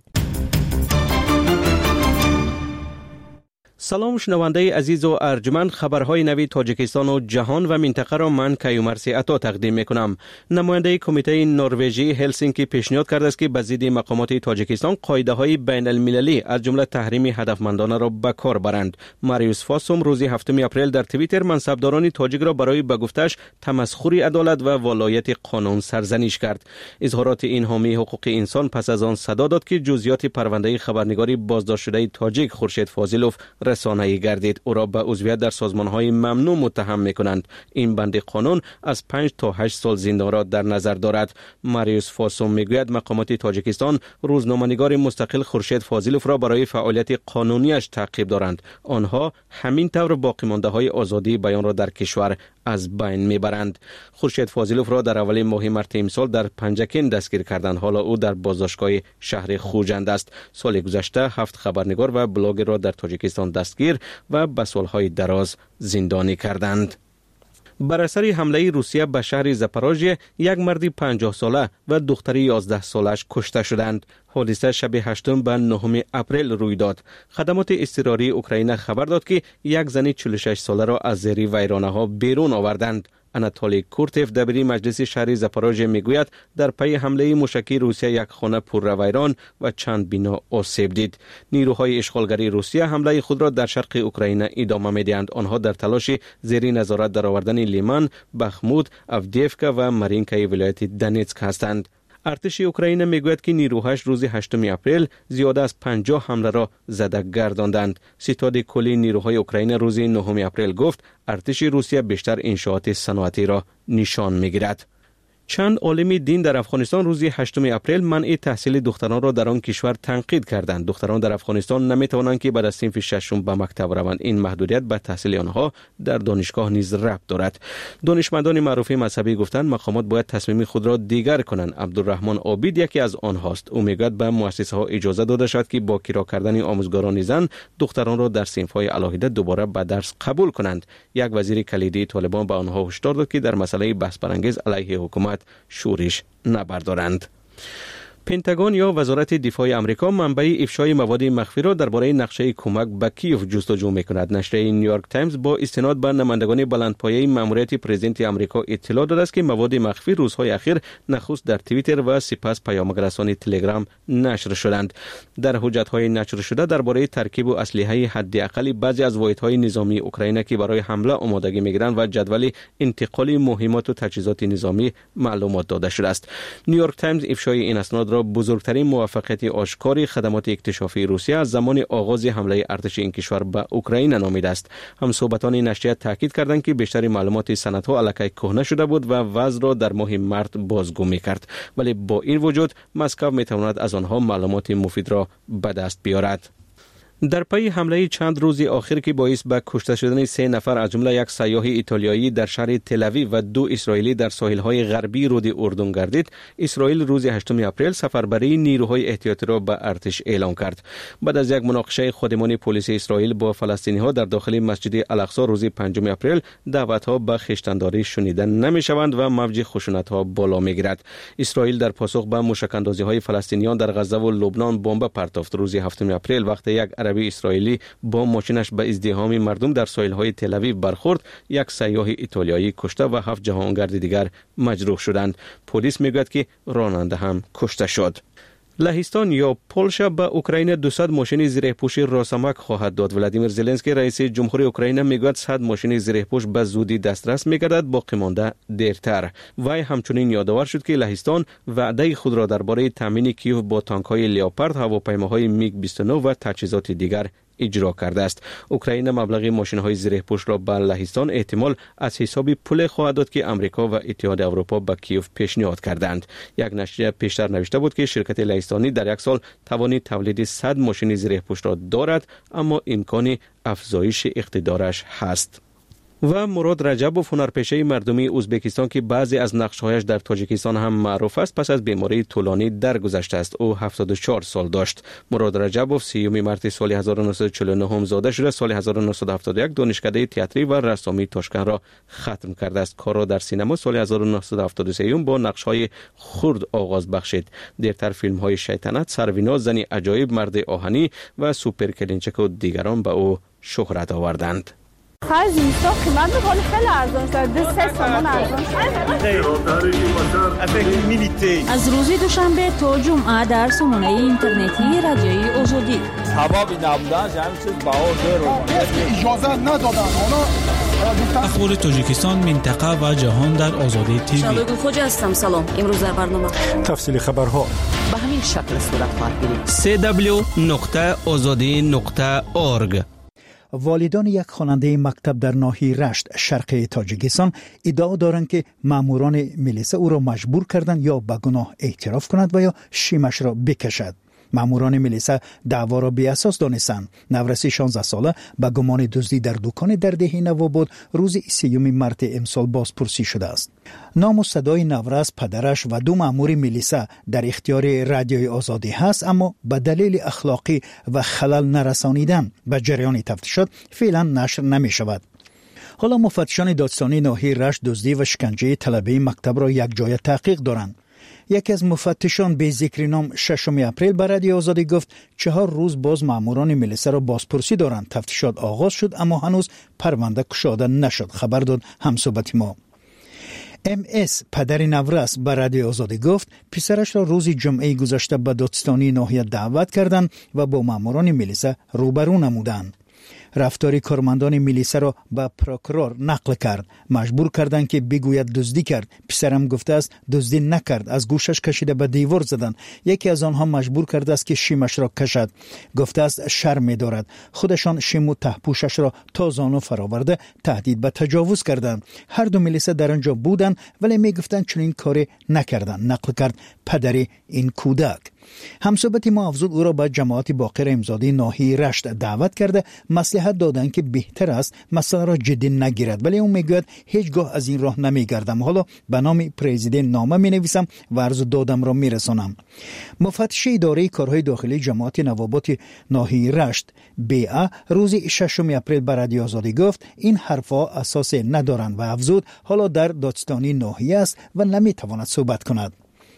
سلام شنونده عزیز و ارجمند، خبرهای نوی تاجیکستان و جهان و منطقه را من کیومرثی عطا تقدیم میکنم. نماینده کمیته نروژی هلسینکی پیشنهاد کرده است که به ضد مقامات تاجیکستان قاعده های بین المللی از جمله تحریم هدفمندانه را به کار برند. ماریوس فاسوم روز هفتم اپریل در توییتر منصبداران تاجیک را برای به گفتش تمسخر عدالت و ولایت قانون سرزنش کرد. اظهارات این حامی حقوق انسان پس از آن صدا داد که جزئیات پرونده خبرنگاری بازداشت شده تاجیک خورشید فاضلوف رسانه‌ای گردید. او را به عضویت در سازمان‌های ممنوع متهم می‌کنند. این بند قانون از پنج تا هشت سال زندان را در نظر دارد. ماریوس فاسوم میگوید مقامات تاجیکستان روزنامه‌نگار مستقل خورشید فاضلوف را برای فعالیت قانونیش تعقیب دارند. آنها همین طور باقی مانده‌های آزادی بیان را در کشور از بین میبرند. خورشید فاضلوف را در اولین ماه مارس امسال در پنجکن دستگیر کردند. حالا او در بازداشتگاه شهر خوجند است. سال گذشته هفت خبرنگار و بلاگر را در تاجیکستان دستگیر و به سالهای دراز زندانی کردند. بر اثر حمله روسیه به شهر زاپاروژیه یک مرد پنجاه ساله و دختری یازده سالش کشته شدند. حادثه شب هشتم به نهم اپریل روی داد. خدمات اضطراری اوکراین خبر داد که یک زن چهل و شش ساله را از زیر ویرانه‌ها بیرون آوردند. آناتولی کورتف دبیری مجلس شهر زاپاروژیه میگوید در پی حمله موشکی روسیه یک خانه پر ویران و چند بنا آسیب دید. نیروهای اشغالگری روسیه حمله خود را در شرق اوکراین ادامه میدهند. آنها در تلاش زیر نظارت درآوردن لیمان، بخمود، افدیفکا و مارینکای ولایت دونتسک هستند. ارتش اوکراین میگوید که نیروهاش روز هشتم اپریل زیاده از پنجاه حمله را زده گرداندند. ستاد کلی نیروهای اوکراین روز نهم اپریل گفت ارتش روسیه بیشتر انشاءات صنعتی را نشان میگیرد. چند عالم دین در افغانستان روز هشتم اپریل منع تحصیل دختران را در آن کشور تنقید کردند. دختران در افغانستان نمیتوانند که بعد از صنف ششم به مکتب روند. این محدودیت به تحصیل آنها در دانشگاه نیز ربط دارد. دانشمندان معروف مذهبی گفتند مقامات باید تصمیم خود را دیگر کنند. عبدالرحمن عابد یکی از آنهاست. او میگوید به مؤسسه ها اجازه داده شد که با کرا کردن آموزگاران زن دختران را در صنف های علاهده دوباره به درس قبول کنند. یک وزیر کلیدی طالبان به آنها هشدار داد که در مسئله بحث برانگیز علیه حکومت شورش نبردارند. پنتاگون یا وزارت دفاع آمریکا منبع افشای مواد مخفی را درباره نقشه کمک به کیف جستجو می‌کند. نشریه نیویورک تایمز با استناد به نمایندگان بلندپایه ماموریت پرزیدنت آمریکا اطلاع داده است که مواد مخفی روزهای اخیر نخست در توییتر و سپس پیامک‌رسان تلگرام نشر شدند. در حجت‌های نشر شده درباره ترکیب و اسلحه حداقل بعضی از واحدهای نظامی اوکراین که برای حمله آمادگی می‌گیرند و جدول انتقال مهمات و تجهیزات نظامی معلومات داده شده است. نیویورک تایمز افشای این اسناد را بزرگترین موفقیت آشکار خدمات اکتشافی روسیه از زمان آغاز حمله ارتش این کشور به اوکراین نامیده است. همصحبتان نشریه تاکید کردند که بیشتر معلومات سندها الکی کهنه شده بود و وضع را در ماه مارس بازگو می‌کرد، ولی با این وجود مسکو می‌تواند از آنها معلومات مفید را به دست بیاورد. در پی حمله چند روزی آخر که باعث به کشته شدن سه نفر از جمله یک سیاح ایتالیایی در شهر تل‌آویو و دو اسرائیلی در ساحل‌های غربی رود اردن گردید، اسرائیل روز هشتم اپریل سفربری نیروهای احتیاطی را به ارتش اعلام کرد. بعد از یک مناقشه خادمان پلیس اسرائیل با فلسطینی‌ها در داخل مسجد الاقصی روز پنجم اپریل، دعوت‌ها به خویشتن‌داری شنیده نمی‌شوند و موج خشونت‌ها بالا می‌گیرد. اسرائیل در پاسخ به موشک‌اندازی‌های فلسطینیان در غزه و لبنان بمب پرتافت. روز هفتم اپریل وقتی یک عربی اسرائیلی با ماشینش به ازدحام مردم در ساحل‌های تل‌آویو برخورد، یک سیاح ایتالیایی کشته و هفت جهانگرد دیگر مجروح شدند. پلیس میگوید که راننده هم کشته شد. لهستان یا پولشا به اوکراین دویست ماشین زیره‌پوش راسامک خواهد داد. ولادیمیر زلنسکی رئیس جمهوری اوکراین میگوید صد ماشین زیره‌پوش به زودی دسترس میگردد، باقی مانده دیرتر. وی همچنین یادآور شد که لهستان وعده خود را درباره تامین کیف با تانک‌های لیوپارد، هواپیماهای میگ بیست و نه و تجهیزات دیگر اجرا کرده است. اوکراین مبلغ ماشین‌های زیره‌پوش را به لهستان احتمال از حساب پول خواهد داد که امریکا و اتحاد اروپا به کیف پیشنهاد کردند. یک نشریه پیشتر نوشته بود که شرکت لهستانی در یک سال توان تولید صد ماشین زیره‌پوش را دارد، اما امکان افزایش اقتدارش هست. و مراد رجبوف، هنرپیشه مردمی ازبکستان که بعضی از نقش‌هایش در تاجیکستان هم معروف است، پس از بیماری طولانی درگذشته است. او هفتاد و چهار سال داشت. مراد رجبوف سیوم مارس سال هزار و نهصد و چهل و نه زاده شده. سال هزار و نهصد و هفتاد و یک دانشکده تئاتری و رسامی تاشکند را ختم کرده است. کار را در سینما سال هزار و نهصد و هفتاد و سه با نقش‌های خرد آغاز بخشید. دیرتر فیلم‌های شیطنت، سروینا، زنی عجایب، مرد آهنی و سوپر کلینچک و دیگران به او شهرت آوردند. از اینستا قیمت بکنی خیلی ارزان شد. دو سه تومان ارزان شد. از روز دوشنبه تا جمعه در سامانه اینترنتی رادیوی آزادی. هوا بی نبودن همین چیز باور داره. اجازه ندادن. اخبار تاجیکستان، منطقه و جهان در آزادی تیوی. شالوی خوج هستم. سلام. امروز در برنامه تفصیل خبرها به همین شکل صورت خواهد گرفت. سی دبلیو نقطه آزادی نقطه اورگ. والدان یک خواننده مکتب در ناحیه رشت شرق تاجیکستان ادعا دارند که ماموران ملیسا او را مجبور کردند یا به گناه اعتراف کند و یا شیمش را بکشد. ماموران ملیسا دعوا را بی اساس دانستند. نورسی شانزده ساله به گمان دزدی در دکان در دهه نواباد روز سیوم مارس امسال بازپرسی شده است. نام و صدای نورس، پدرش و دو مامور ملیسا در اختیار رادیوی آزادی هست، اما به دلیل اخلاقی و خلل نرسانیدن به جریان تفتیشات فعلا نشر نمی شود. حالا مفتشان دادستانی ناحیه رشت دزدی و شکنجه طلبه مکتب را یک جای تحقیق دارند. یکی از مفتشان به ذکر نام ششم اپریل به رادیو آزادی گفت چهار روز باز ماموران ملیسا را بازپرسی دارند. تفتیشات آغاز شد اما هنوز پرونده گشاده نشد، خبر داد همصحبت ما. ام اس پدر نورس به رادیو آزادی گفت پسرش را روز جمعه گذشته به دادستانی ناحیه دعوت کردند و با ماموران ملیسا روبرو نمودند. رفتار کارمندان ملیسا را به پروکورور نقل کرد. مجبور کردند که بگوید دزدی کرد. پسرم گفته است دزدی نکرد. از گوشش کشیده به دیوار زدن. یکی از آنها مجبور کرده است که شیمش را کشد. گفته است شرم می‌دارد. خودشان شیم و تهپوشش را تا زانو فراورده تهدید به تجاوز کردند. هر دو ملیسا در آنجا بودند ولی میگفتند چنین کاری نکردند. نقل کرد پدر این کودک. همصحبت ما افزود او را به جماعت باقر امزادی ناحیه رشت دعوت کرده مصلحت دادند که بهتر است مسئله را جدی نگیرد، ولی او میگوید هیچگاه از این راه نمیگردم. حالا به نام پرزیدنت نامه می نویسم و عرض دادم را می رسانم. مفتش اداره کارهای داخلی جماعت نوابات ناحیه رشت بی‌ا روز ششم اپریل به رادیو آزادی گفت این حرفها اساس ندارند و افزود حالا در دادستانی ناحیه است و نمی تواند صحبت کند.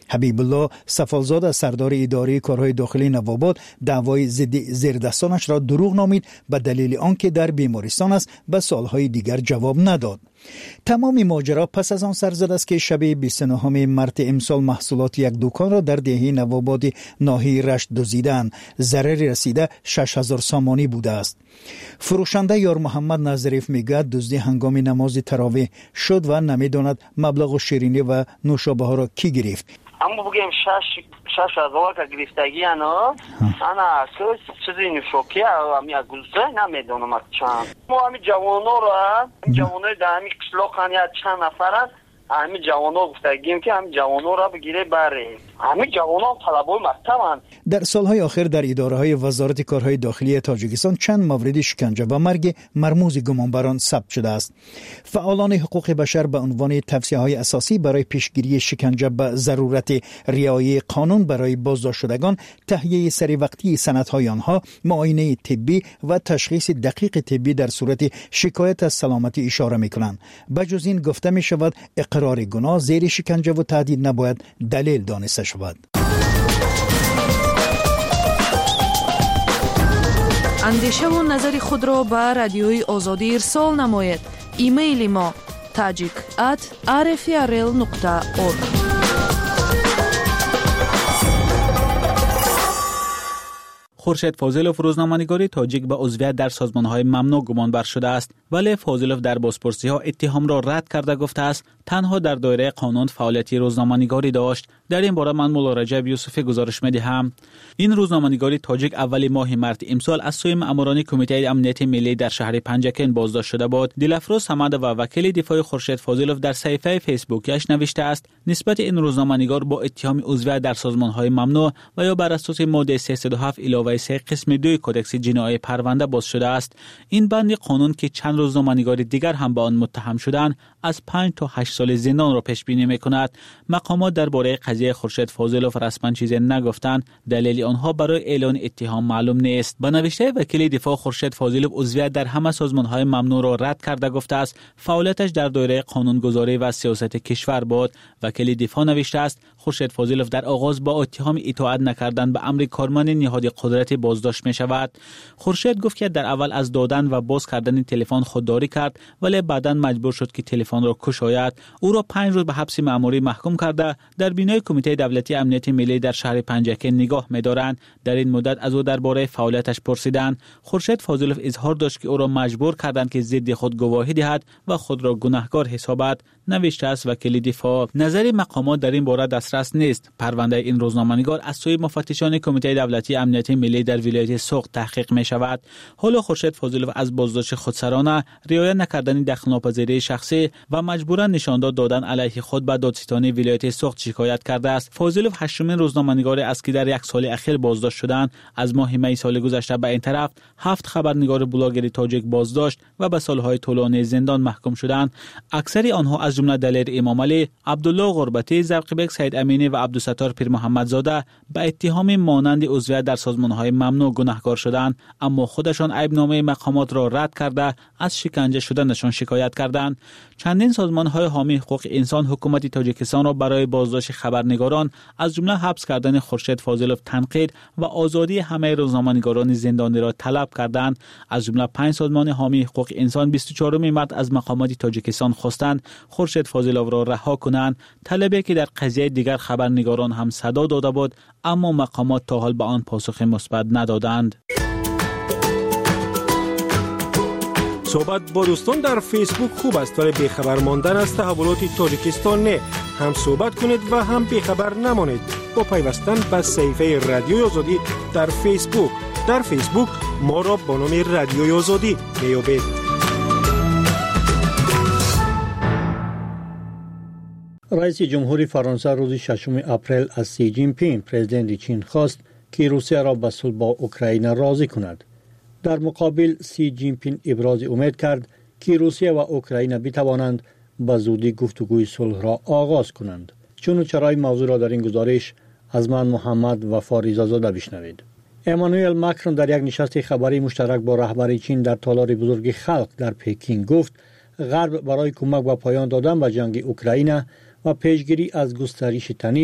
حبیب الله سفالزاده سردار اداره کارهای داخلی نوآباد دعوای ضد زیردستانش را دروغ نامید به دلیل آنکه در بیمارستان است به سالهای دیگر جواب نداد. تمام ماجرا پس از آن سر زد است که شب بیست و نه مارس امسال محصولات یک دکان را در دهه نوآباد ناحیه رشت دزدیدند. ضرری رسیده شش هزار سامانی بوده است. فروشنده یار محمد نظریف میگوید دزدی هنگام نماز تراویح شد و نمیداند مبلغ شیرینی و نوشابه ها را کی گرفت. اما بگیم شش شش هزار که گرفتگی انا انا که چیزی نشوکی و همین گلسه نمیدونم چند. ما همین جوانو را جوانای در همین قشلاق هنیا چند نفرن همین جوانو گفتگیم که همین جوانو را بگیره بره. همین جوانان طلبای مکتبند. در سالهای آخر در اداره‌های وزارت کارهای داخلی تاجیکستان چند مورد شکنجه و مرگ مرموز گمانبران ثبت شده است. فعالان حقوق بشر به عنوان توصیه‌های اساسی برای پیشگیری شکنجه به ضرورت رعایت قانون برای بازداشت شدگان، تهیه سری وقتی سندهای آنها، معاینه طبی و تشخیص دقیق طبی در صورت شکایت از سلامتی اشاره می‌کنند. بجز این گفته می‌شود اقرار گناه زیر شکنجه و تهدید نباید دلیل دانسته شود. اندیشه و نظر خود را به رادیوی آزادی ارسال نمایید. ایمیل ما tajik at r f r l nokta org. خورشید فاضلوف روزنامه‌نگار تاجیک به عضویت در سازمان‌های ممنوع گمانبر شده است، ولی فاضلوف در بازپرسی‌ها اتهام را رد کرده گفته است تنها در دایره قانون فعالیتی روزنامه‌نگاری داشت. در این باره من مولا رجب یوسفی گزارش می‌دهم. این روزنامه‌نگار تاجیک اول ماه مارس امسال از سوی ماموران کمیته امنیت ملی در شهر پنجکن بازداشت شده بود. دلفروز صمد و وکیل دفاع خورشید فاضلوف در صفحه فیسبوکیش نوشته است نسبت این روزنامه‌نگار با اتهام عضویت در سازمان‌های ممنوع و یا بر اساس ماده سیصد و هفت الی سه قسم دو کدکس جنایی پرونده باز شده است. این بند قانون که چند روزنامه‌نگار دیگر هم به آن متهم شدند از پنج تا هشت سال زندان را پیش بینی می‌کند. مقامات درباره قضیه خورشید فاضلوف رسما چیزی نگفتند. دلیل آنها برای اعلان اتهام معلوم نیست. به نوشته وکیل دفاع خورشید فاضلوف عضویت در همه سازمان‌های ممنوع را رد کرده گفته است فعالیتش در دایره قانونگذاری و سیاست کشور بود. وکیل دفاع نوشته است خورشید فاضلوف در آغاز با اتهام اطاعت نکردن به امر کارمند نهاد قدرت بازداشت می شود. خورشید گفت که در اول از دادن و باز کردن تلفن خودداری کرد ولی بعداً مجبور شد که تلفن را کشاید. او را پنج روز به حبس مأموری محکوم کرده در بینای کمیته دولتی امنیت ملی در شهر پنجکن نگاه می‌دارند. در این مدت از او درباره فعالیتش پرسیدند. خورشید فاضلوف اظهار داشت که او را مجبور کردند که ضد خود گواهی دهد و خود را گناهکار حسابد. نوشته است وکیل دفاع. نظر مقامات در این باره دسترس نیست. پرونده این روزنامه‌نگار از سوی مفتشان کمیته دولتی امنیت ملی در ولایت سوق تحقیق می شود. حالا خورشید فاضلوف از بازداشت خودسرانه، رعایت نکردن دخل‌ناپذیری شخصی و مجبوراً نشانداد دادن علیه خود به دادستانی ولایت سوق شکایت کرده است. فاضلوف هشتمین روزنامه‌نگار است که در یک سال اخیر بازداشت شدند. از ماه می سال گذشته به این طرف هفت خبرنگار بلاگر تاجیک بازداشت و به سالهای طولانی زندان محکوم شدند. اکثر آنها از جمله دلیر امام علی، عبدالله غربتی، زرقبک سید امینی و عبدالستار پیر محمدزاده به اتهام مانند عضویت در سازمان‌های ممنوع گناهکار شدند، اما خودشان عیبنامه مقامات را رد کرده از شکنجه شدنشان شکایت کردند. چندین سازمان‌های حامی حقوق انسان حکومت تاجیکستان را برای بازداشت خبرنگاران از جمله حبس کردن خورشید فاضلوف تنقید و آزادی همه روزنامه‌نگاران زندانی را طلب کردند. از جمله پنج سازمان حامی حقوق انسان بیست و چهارم مارس از مقامات تاجیکستان خواستند خورشید فاضلوف را رها کنند، طلبی که در قضیه دیگر خبرنگاران هم صدا داده بود، اما مقامات تا حال به آن پاسخ مثبت ندادند. صحبت با دوستان در فیسبوک خوب است ولی بیخبر ماندن از تحولات تاجیکستان نه. هم صحبت کنید و هم بیخبر نمانید با پیوستن به صفحه رادیوی آزادی در فیسبوک. در فیسبوک ما را با نام رادیوی آزادی میابید. رئیس جمهوری فرانسه روز ششم اپریل از سی جین پینگ پرزیدنت چین خواست که روسیه را به صلح با اوکراین راضی کند. در مقابل سی جین پینگ ابراز امید کرد که روسیه و اوکراین بتوانند به زودی گفتگوی صلح را آغاز کنند. چون و چرای موضوع را در این گزارش از من محمد و فاریزاده بشنوید. امانوئل ماکرون در یک نشست خبری مشترک با رهبر چین در تالار بزرگ خلق در پکین گفت غرب برای کمک و پایان دادن به جنگ اوکراین و پیشگیری از گسترش تنش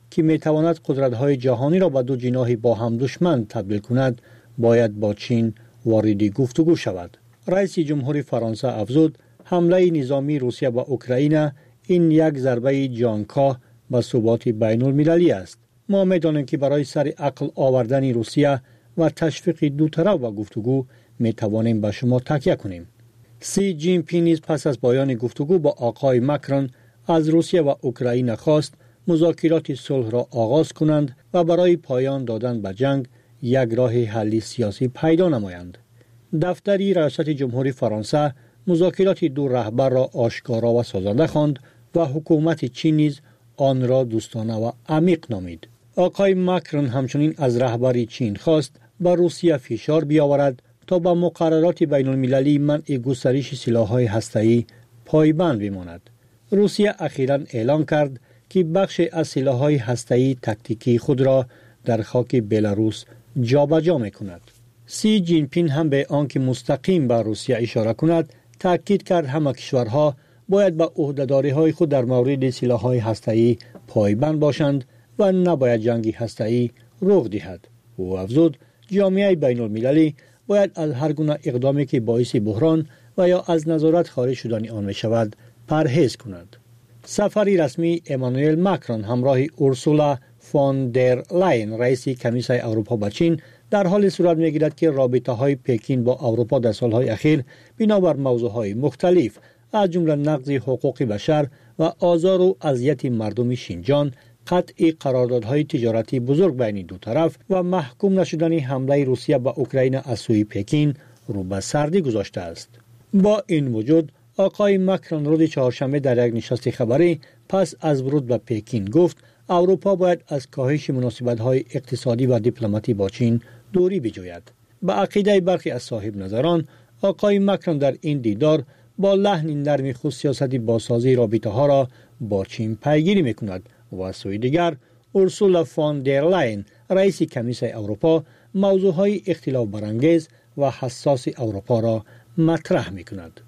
که میتواند قدرت‌های جهانی را به دو جناح با هم دشمن تبدیل کند باید با چین وارد گفتگو شود. رئیس جمهور فرانسه افزود حمله نظامی روسیه به اوکراین این یک ضربه جانکاه به ثبات بین المللی است. ما می‌دانیم که برای سر عقل آوردن روسیه و تشویق دو طرف و گفتگو می‌توانیم به شما تکیه کنیم. سی جین پینگ نیز پس از پایان گفتگو با آقای ماکرون از روسیه و اوکراین خواست مذاکرات صلح را آغاز کنند و برای پایان دادن به جنگ یک راه حل سیاسی پیدا نمایند. دفتری ریاست جمهوری فرانسه مذاکرات دو رهبر را آشکارا و سازنده خواند و حکومت چین نیز آن را دوستانه و عمیق نامید. آقای ماکرون همچنین از رهبر چین خواست به روسیه فشار بیاورد تا به مقررات بین المللی منع گسترش سلاح‌های هسته‌ای پایبند بماند. روسیه اخیراً اعلام کرد که بخش از سلاح‌های هسته‌ای تاکتیکی خود را در خاک بلاروس جابجا می‌کند. سی جین پینگ هم به آنکه مستقیم به روسیه اشاره کند تاکید کرد همه کشورها باید به عهده‌داری‌های خود در مورد سلاح‌های هسته‌ای پایبند باشند و نباید جنگی هسته‌ای رخ دهد. او افزود جامعه بین المللی باید از هر گونه اقدامی که باعث بحران و یا از نظارت خارج شدن آن می شود پرهیز کند. سفری رسمی امانوئل ماکرون همراه اورسولا فون در لاین رئیس کمیسیون اروپا به چین در حال صورت می گیرد که رابطه های پکین با اروپا در سالهای اخیر بنابر موضوع های مختلف از جمله نقض حقوق بشر و آزار و اذیت مردم شینجان، قطع قراردادهای تجارتی بزرگ بین دو طرف و محکوم نشدن حمله روسیه به اوکراین از سوی پکین رو به سردی گذاشته است. با این وجود آقای ماکرون روز چهارشنبه در یک نشست خبری پس از ورود به پکین گفت اروپا باید از کاهش مناسبت‌های اقتصادی و دیپلماتی با چین دوری بجوید. به عقیده برخی از صاحب نظران آقای ماکرون در این دیدار با لحن نرم خود سیاست بازسازی رابطه ها را با چین پیگیری میکند و از سوی دیگر اورسولا فون در لاین رئیس کمیسیون اروپا موضوعهای اختلاف برانگیز و حساس اروپا را مطرح میکند.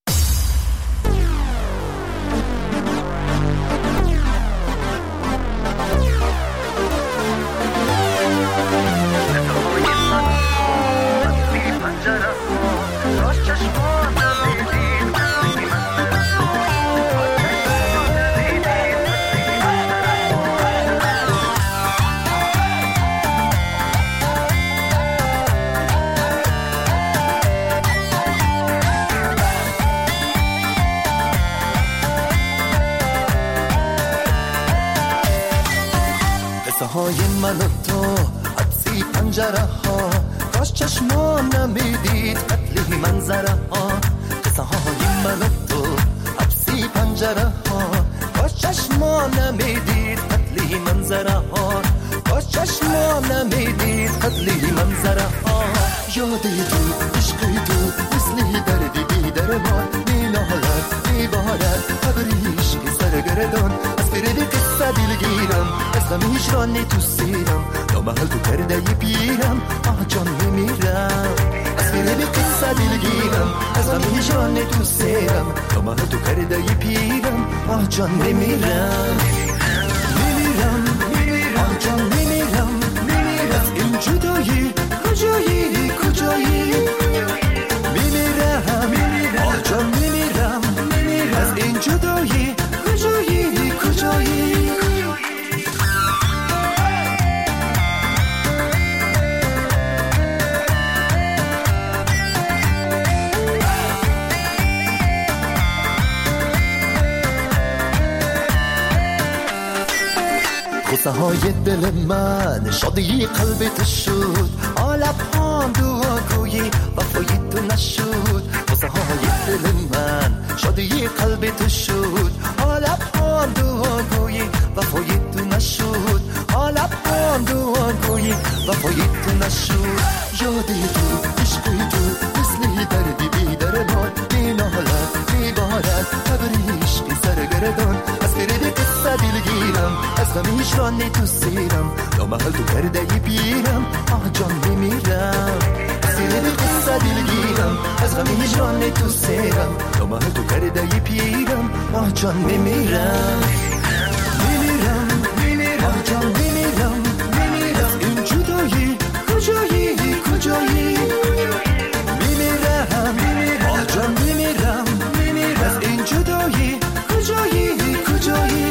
های من و تو حبسی پنجره ها کاش چشمان نمیدید قتلی منظره ها قصه های من و تو حبسی پنجره ها کاش چشمان نمیدید قتلی منظره ها کاش چشمان نمیدید قتلی منظره ها یادی تو عشقی تو مثلی دردی بی درمان می نالد می بارد قبریش که سرگردان از فرد قصه دلگیرم اسم هیچرانی تو سیرم نامحل تو کرده ی پیرم آه جان میمیرم از فرد قصه دلگیرم اسم هیچرانی تو سیرم نامحل تو کرده ی پیرم آه جان میمیرم میمیرم آه جان میمیرم میمیرم این جدایی کجایی کجایی میمیرم آه جان میمیرم از این جدایی کجایی کجایی قصه های دل من شادی قلبت شد آلب هم دعا گویی وفای تو نشد قصه های دل من شادی قلبت شد آلب هم دعا گویی وفای تو نشد آلب هم دعا گویی وفای تو نشد یادی تو عشقی تو مثل دردی بی درمان بی نالت بی بارد قبریش بی سرگردان از فرد قصه دلگیرم از همیش رانی تو سیرم نامحل تو کرده ی پیرم آه جان میمیرم از فرد قصه دلگیرم از همیش رانی تو سیرم نامحل تو کرده ی پیرم آه جان میمیرم میمیرم میمیرم آه جان میمیرم میمیرم این جدایی کجایی کجایی میمیرم میمیرم جان میمیرم میمیرم این جدایی کجایی کجایی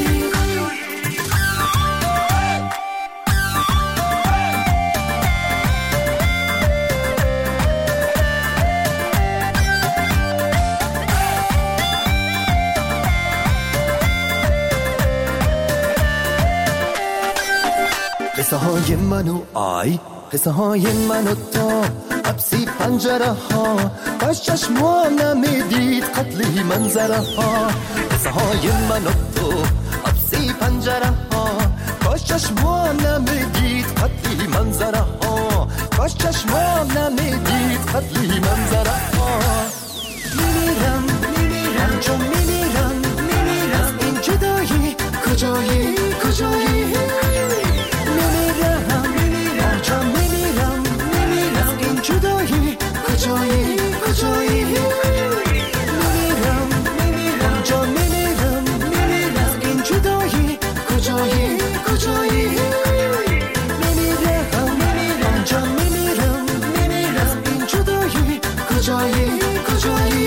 قصه های من و آی قصه های من و تو حبسی پنجره ها کاش چشما نمیدید قتلی منظره ها قصه های من و تو حبسی پنجره ها کاش چشما نمیدید قتلی منظره ها کاش چشما نمیدید قتلی منظره ها میمیرم میمیرم چون میمیرم میمیرم این جدایی کجایی کجایی کجایی کجایی میمیرم میمیرم جان میمیرم میمیرم این جدایی کجایی کجایی میمیرم میمیرم جان میمیرم میمیرم این جدایی کجایی کجایی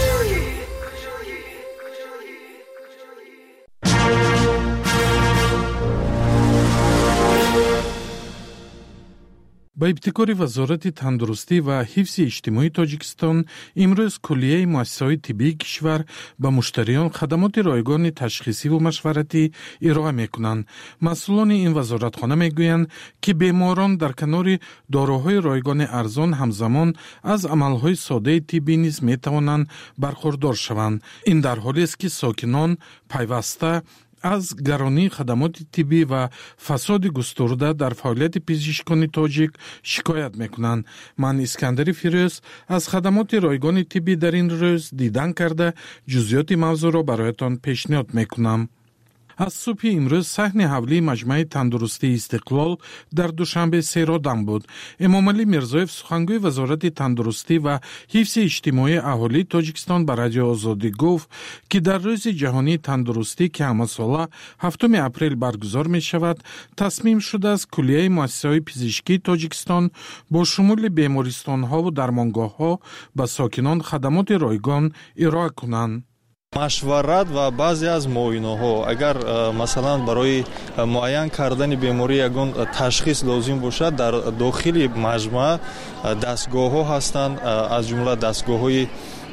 با ابتکار وزارت تندرستی و حفظ اجتماعی تاجیکستان امروز کلیه مؤسسات طبی کشور به مشتریان خدمات رایگان تشخیصی و مشورتی ارائه میکنند. مسئولان این وزارتخانه میگویند که بیماران در کنار داروهای رایگان ارزان همزمان از عملهای ساده طبی نیز میتوانند برخوردار شوند. این در حالی است که ساکنان پیوسته از گرانی خدمات طبی و فساد گسترده در فعالیت پزشکان تاجیک شکایت میکنند. من اسکندر فیروز از خدمات رایگان طبی در این روز دیدن کرده جزئیات موضوع را برایتان پیشنهاد میکنم. از صبح امروز صحن حولی مجمع تندرستی استقلال در دوشنبه سیرادم بود. امام علی میرزایف سخنگوی وزارت تندرستی و حفظ اجتماعی اهالی تاجیکستان به رادیو آزادی گفت که در روز جهانی تندرستی که همه ساله هفتم اپریل برگزار می شود تصمیم شده است کلیه مؤسسه‌های پزشکی تاجیکستان با شمول بیمارستان‌ها و درمانگاه‌ها به ساکنان خدمات رایگان ارائه کنند. مشورت و بعضی از معاینه‌ها اگر مثلا برای معاین کردن بیماری یگان تشخیص لازم باشد در داخل مجمع دستگاه‌ها هستند، از جمله دستگاه‌های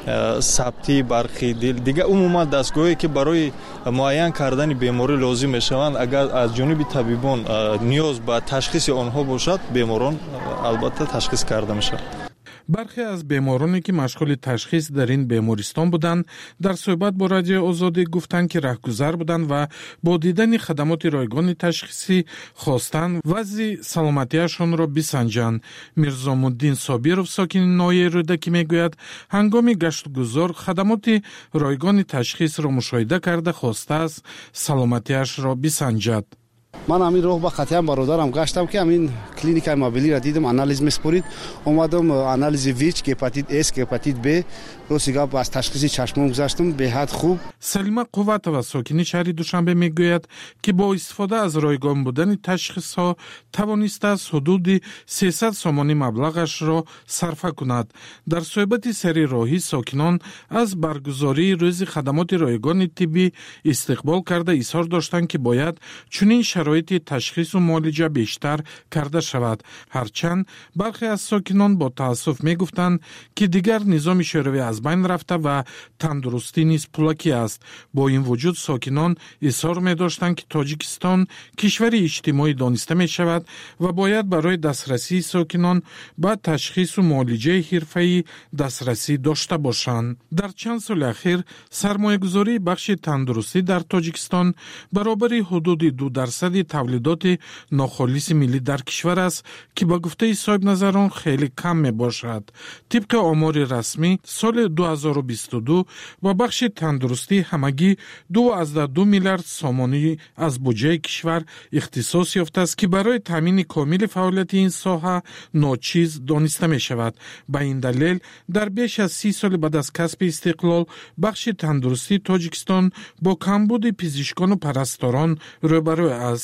ثبتی برخی دل دیگه عموما دستگاهی که برای معاین کردن بیماری لازم میشوند اگر از جانب طبیبان نیاز به تشخیص آنها باشد بیماران البته تشخیص کرده میشود. برخی از بیمارانی که مشغول تشخیص در این بیمارستان بودند در صحبت با رادیو آزادی گفتند که رهگذر بودند و با دیدن خدمات رایگان تشخیصی خواستند وضع سلامتیشان را بسنجند. میرزامالدین صابرов ساکن ناحیه رودکی میگوید هنگام گشت گذار خدمات رایگان تشخیص را مشاهده کرده خواسته است سلامتیش را بسنجد. من همین راه با خطیم برادرم گشتم که همین کلینیک موبیلی را دیدم انالیز میسپرید اومدم انالیز ویچ هپاتیت اس هپاتیت ب رو سیگا از تشخیص چشمم گذاشتم به حد خوب. سلیمه قوتова ساکن شهر دوشنبه میگوید که با استفاده از رایگان بودن تشخیص ها توانسته است حدود سیصد سومانی مبلغش را صرف کند. در صحبت سری راهی ساکنان از برگزاری روز خدمات رایگان طبی استقبال کرده اظهار داشتند که باید چنین شرایط تشخیص و معالجه بیشتر کرده شود. هرچند برخی از ساکنان با تأسف میگفتند که دیگر نظام شوروی از بین رفته و تندرستی نیز پولاکی است. با این وجود ساکنان اصرار می داشتند که تاجیکستان کشور اجتماعی دانسته می شود و باید برای دسترسی ساکنان به تشخیص و معالجه حرفه‌ای دسترسی داشته باشند. در چند سال اخیر سرمایه‌گذاری بخش تندرستی در تاجیکستان برابر حدود دو درصد تولیدات ناخالص ملی در کشور است که با گفته صاحب نظران خیلی کم می باشد. طبق آمار رسمی سال دو هزار و بیست و دو با بخش تندرستی همگی دو ازده دو میلیارد سامانی از بودجه کشور اختصاص یافته است که برای تامین کامل فعالیت این ساحه ناچیز دانسته می شود. به این دلیل در بیش از سی سال بعد از کسب استقلال بخش تندرستی تاجیکستان با کمبود پزشکان و پرستاران روبرو است.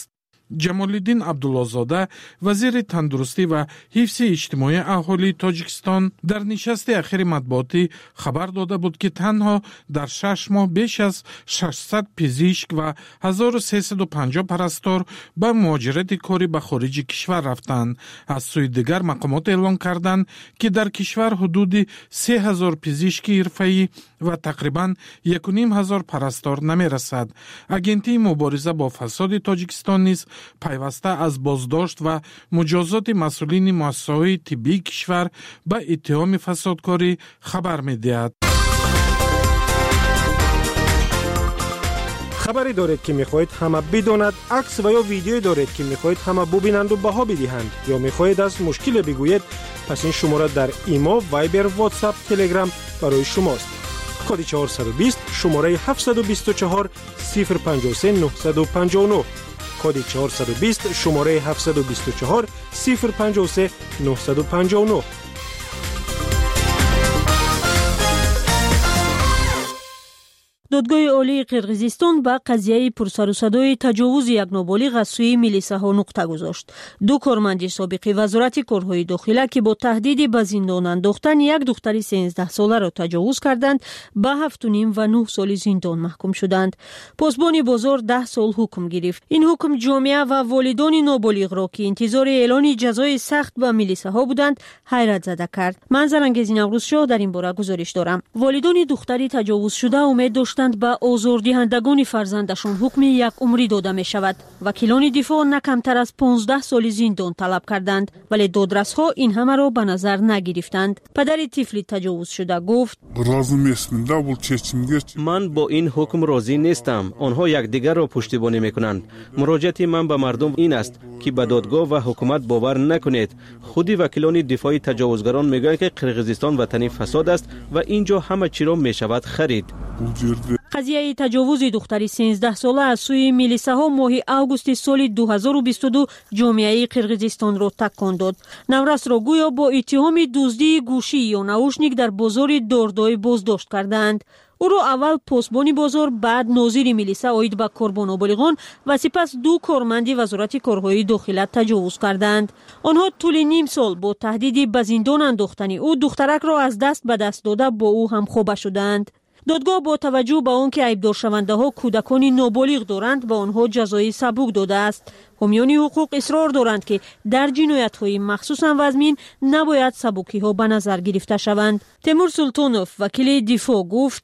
ҷамолиддин абдуллозода, вазири тандурустӣ ва ҳифзи иҷтимоии аҳолии Тоҷикистон, дар нишасти ахири матбуотӣ хабар дода буд, ки танҳо дар шаш моҳ беш аз шашсад пизишк ва ҳазору сесаду панҷоҳ парастор ба муҳоҷирати корӣ ба хориҷи кишвар рафтанд. аз сӯи дигар мақомот эълон карданд, ки дар кишвар ҳудуди се ҳазор пизишки ҳирфаӣ ва тақрибан яку ним ҳазор парастор намерасад. агентии мубориза бо фасоди Тоҷикистон низ пайваста аз боздошт ва муҷозоти масъулини муассисаҳои тиббии кишвар ба иттиҳоми фасодкорӣ хабар медиҳад. хабаре доред ки мехоҳед ҳама бидонад, акс ва ё видеое доред ки мехоҳед ҳама бубинанду баҳо бидиҳанд ё мехоҳед аз мушкиле бигӯед, пас ин шумора дар имо, вайбер, ватсап, телеграм барои шумост. коди чаҳорсад و бист шумораи ҳафтсад و бисту чаҳор сифр панҷоҳ و се нӯҳсаду панҷоҳ و нӯҳ, коди чаҳорсад و бист шумораи ҳафтсад و бисту чаҳор сифр панҷоҳ و се нӯҳсаду панҷоҳ و нӯҳ. додгоҳи олии қирғизистон ба қазияи пурсарусадои таҷовузи як ноболиғ аз сӯи милисаҳо нуқта гузошт. ду корманди собиқи вазорати корҳои дохила, ки бо таҳдиди ба зиндон андохтан як духтари сенздаҳсоларо таҷовуз карданд, ба ҳафту ним ва нӯҳ соли зиндон маҳкум шуданд. посбони бозор даҳ сол ҳукм гирифт. ин ҳукм ҷомеа ва волидони ноболиғро, ки интизори эълони ҷазои сахт ба милисаҳо буданд, ҳайратзада кард. ман Зарангези Наврӯзшоҳ дар ин бора гузориш дорам. волидони духтари таҷовузшуда умед дошт ба озордиҳандагони фарзандашон ҳукми якумрӣ дода мешавад. вакилони дифоъ на камтар аз понздаҳ соли зиндон талаб карданд, вале додрасҳо ин ҳамаро ба назар нагирифтанд. падари тифли таҷовузшуда гуфт: ман бо ин ҳукм розӣ нестам. онҳо якдигарро пуштибонӣ мекунанд. муроҷиати ман ба мардум ин аст, ки ба додгоҳ ва ҳукумат бовар накунед. худи вакилони дифоъи таҷовузгарон мегӯянд, ки қирғизистон ватани фасод аст ва ин ҷо ҳама чиро мешавад харид. қазияи таҷовузи духтари сенздаҳсола аз сӯи милисаҳо моҳи августи соли ду ҳазору бисту ду ҷомеаи қирғизистонро такон дод. наврасро гӯё бо иттиҳоми дуздии гӯшӣ ё наушник дар бозори дордой боздошт карданд. ӯро аввал посбони бозор, баъд нозири милиса оид ба корбоноболиғон ва сипас ду корманди вазорати корҳои дохила таҷовуз карданд. онҳо тӯли ним сол бо таҳдиди ба зиндон андохтани ӯ духтаракро аз даст ба даст дода бо ӯ ҳамхоба шуданд. додгоҳ бо таваҷҷӯҳ ба он ки айбдоршавандаҳо кӯдакони ноболиғ доранд, ба онҳо ҷазои сабук додааст. ҳомиёни ҳуқуқ исрор доранд, ки дар ҷиноятҳои махсусан вазмин набояд сабукиҳо ба назар гирифта шаванд. Темур Султонов, вакили дифоъ, гуфт: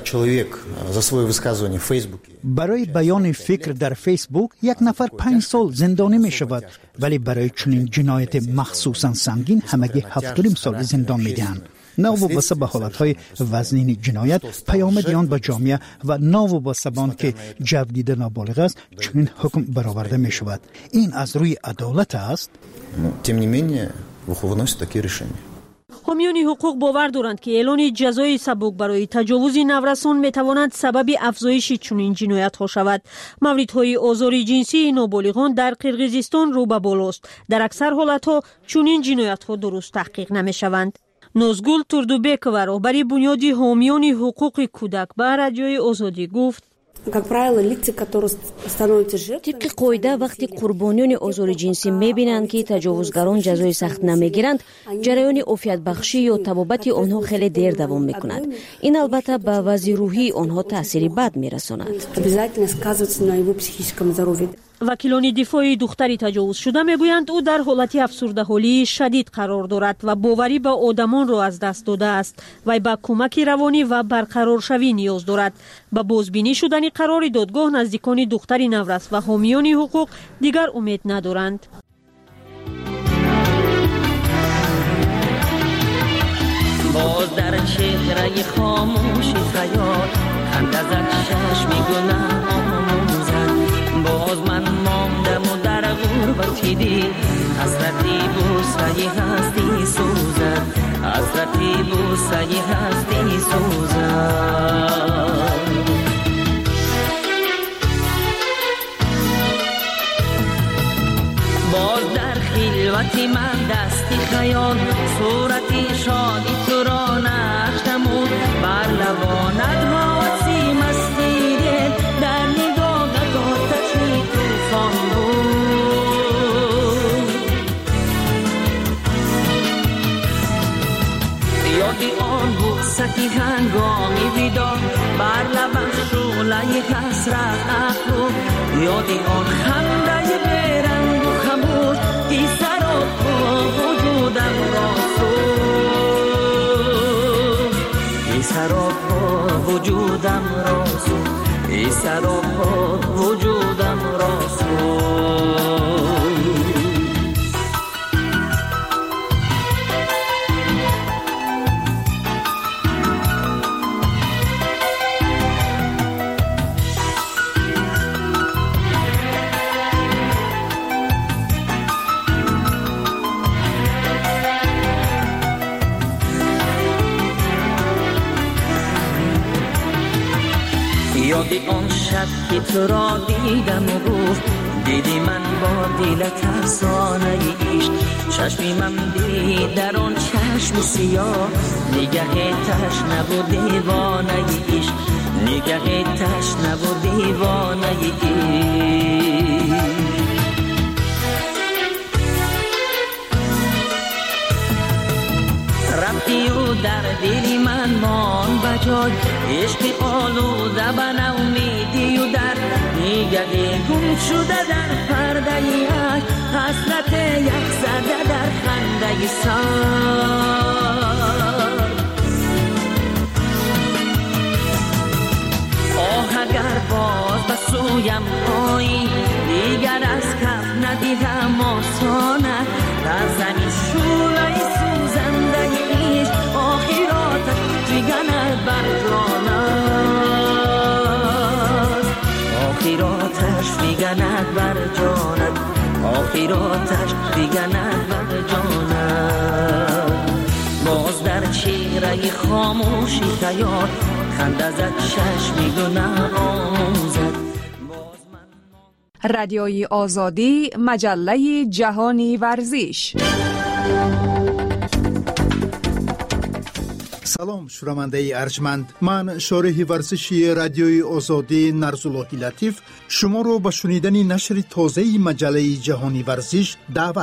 барои баёни фикр дар фейсбук як нафар панҷ сол зиндонӣ мешавад, вале барои чунин ҷинояти махсусан сангин ҳамагӣ ҳафту ним соли зиндон медиҳанд. навобаста ба ҳолатҳои вазнини ҷиноят, паёмади он ба ҷомеа ва навобаста ба он ки ҷавдида ноболиғ аст, чунин ҳукм бароварда мешавад. ин аз рӯи адолат аст. ҳомиёни ҳуқуқ бовар доранд, ки эълони ҷазои сабук барои таҷовузи наврасон метавонад сабаби афзоиши чунин ҷиноятҳо шавад. мавридҳои озори ҷинсии ноболиғон дар қирғизистон рӯ ба болост. дар аксар ҳолатҳо чунин ҷиноятҳо дуруст таҳқиқ намешаванд. нозгул Турдубекова, роҳбари бунёди ҳомиёни ҳуқуқи кӯдак, ба радиои Озодӣ гуфт: тибқи қоида вақти қурбониёни озори ҷинсӣ мебинанд, ки таҷовузгарон ҷазои сахт намегиранд, ҷараёни офиятбахшӣ ё табобати онҳо хеле дер давом мекунад. ин албатта ба вазъи рӯҳии онҳо таъсири бад мерасонад. вакилони дифоъи духтари таҷовузшуда мегӯянд, ӯ дар ҳолати афсурдаҳолии шадид қарор дорад ва боварӣ ба одамонро аз даст додааст. вай ба кӯмаки равонӣ ва барқароршавӣ ниёз дорад. ба бозбинӣ шудани қарори додгоҳ наздикони духтари наврас ва ҳомиёни ҳуқуқ дигар умед надоранд. باز در چهره خاموش خیال خنده زد چشمی گناه آموزد. باز من ماندم و در غربتی دید حسرتی بوسه هستی سوزد. حسرتی بوسه هستی سوزد. باز در خلوتی من دستی خیال صورتی شادی تو را نقش نمود. بر لبانت حواسی مستی دل در نگاهت آتشی توفان بود. یادی آن بوستی هنگامی ویدا بر لبم شعله حسرت افروخت یادی آن خنده بیرنگ و خموش ای سراب وجودم را سوخت ای سراب وجودم را سوخت ای سراب وجودم را سوخت یادی آن شب که تو را دیدم و گفت دیدی من با دل ترسانه عشق چشمی من دید در آن چشم سیاه نگه تشنه و دیوانه عشق نگه تشنه و دیوانه عشق رفتی و در دلی من مان بجای عشق آلوده به نومیدی و در نگه گم شده در پرده یک حسرت یک زده در خنده سر آه اگر باز به سویم آیی دیگر از کف ندیدم آسانه در زمین شوله سوزنده ایش آخرات دیگنه بر جانت آخراتش دیگنه بر جانت آخراتش دیگنه بر جانت باز در چهره خاموشی خیال خنده زد چشمی گناه آموزد رادیوی آزادی مجله جهانی ورزش. سلام شنونده ارجمند، من شارح ورزشی رادیوی آزادی نرزاللهی لطیف شما رو به شنیدن نشر تازه مجله جهانی ورزش دعوت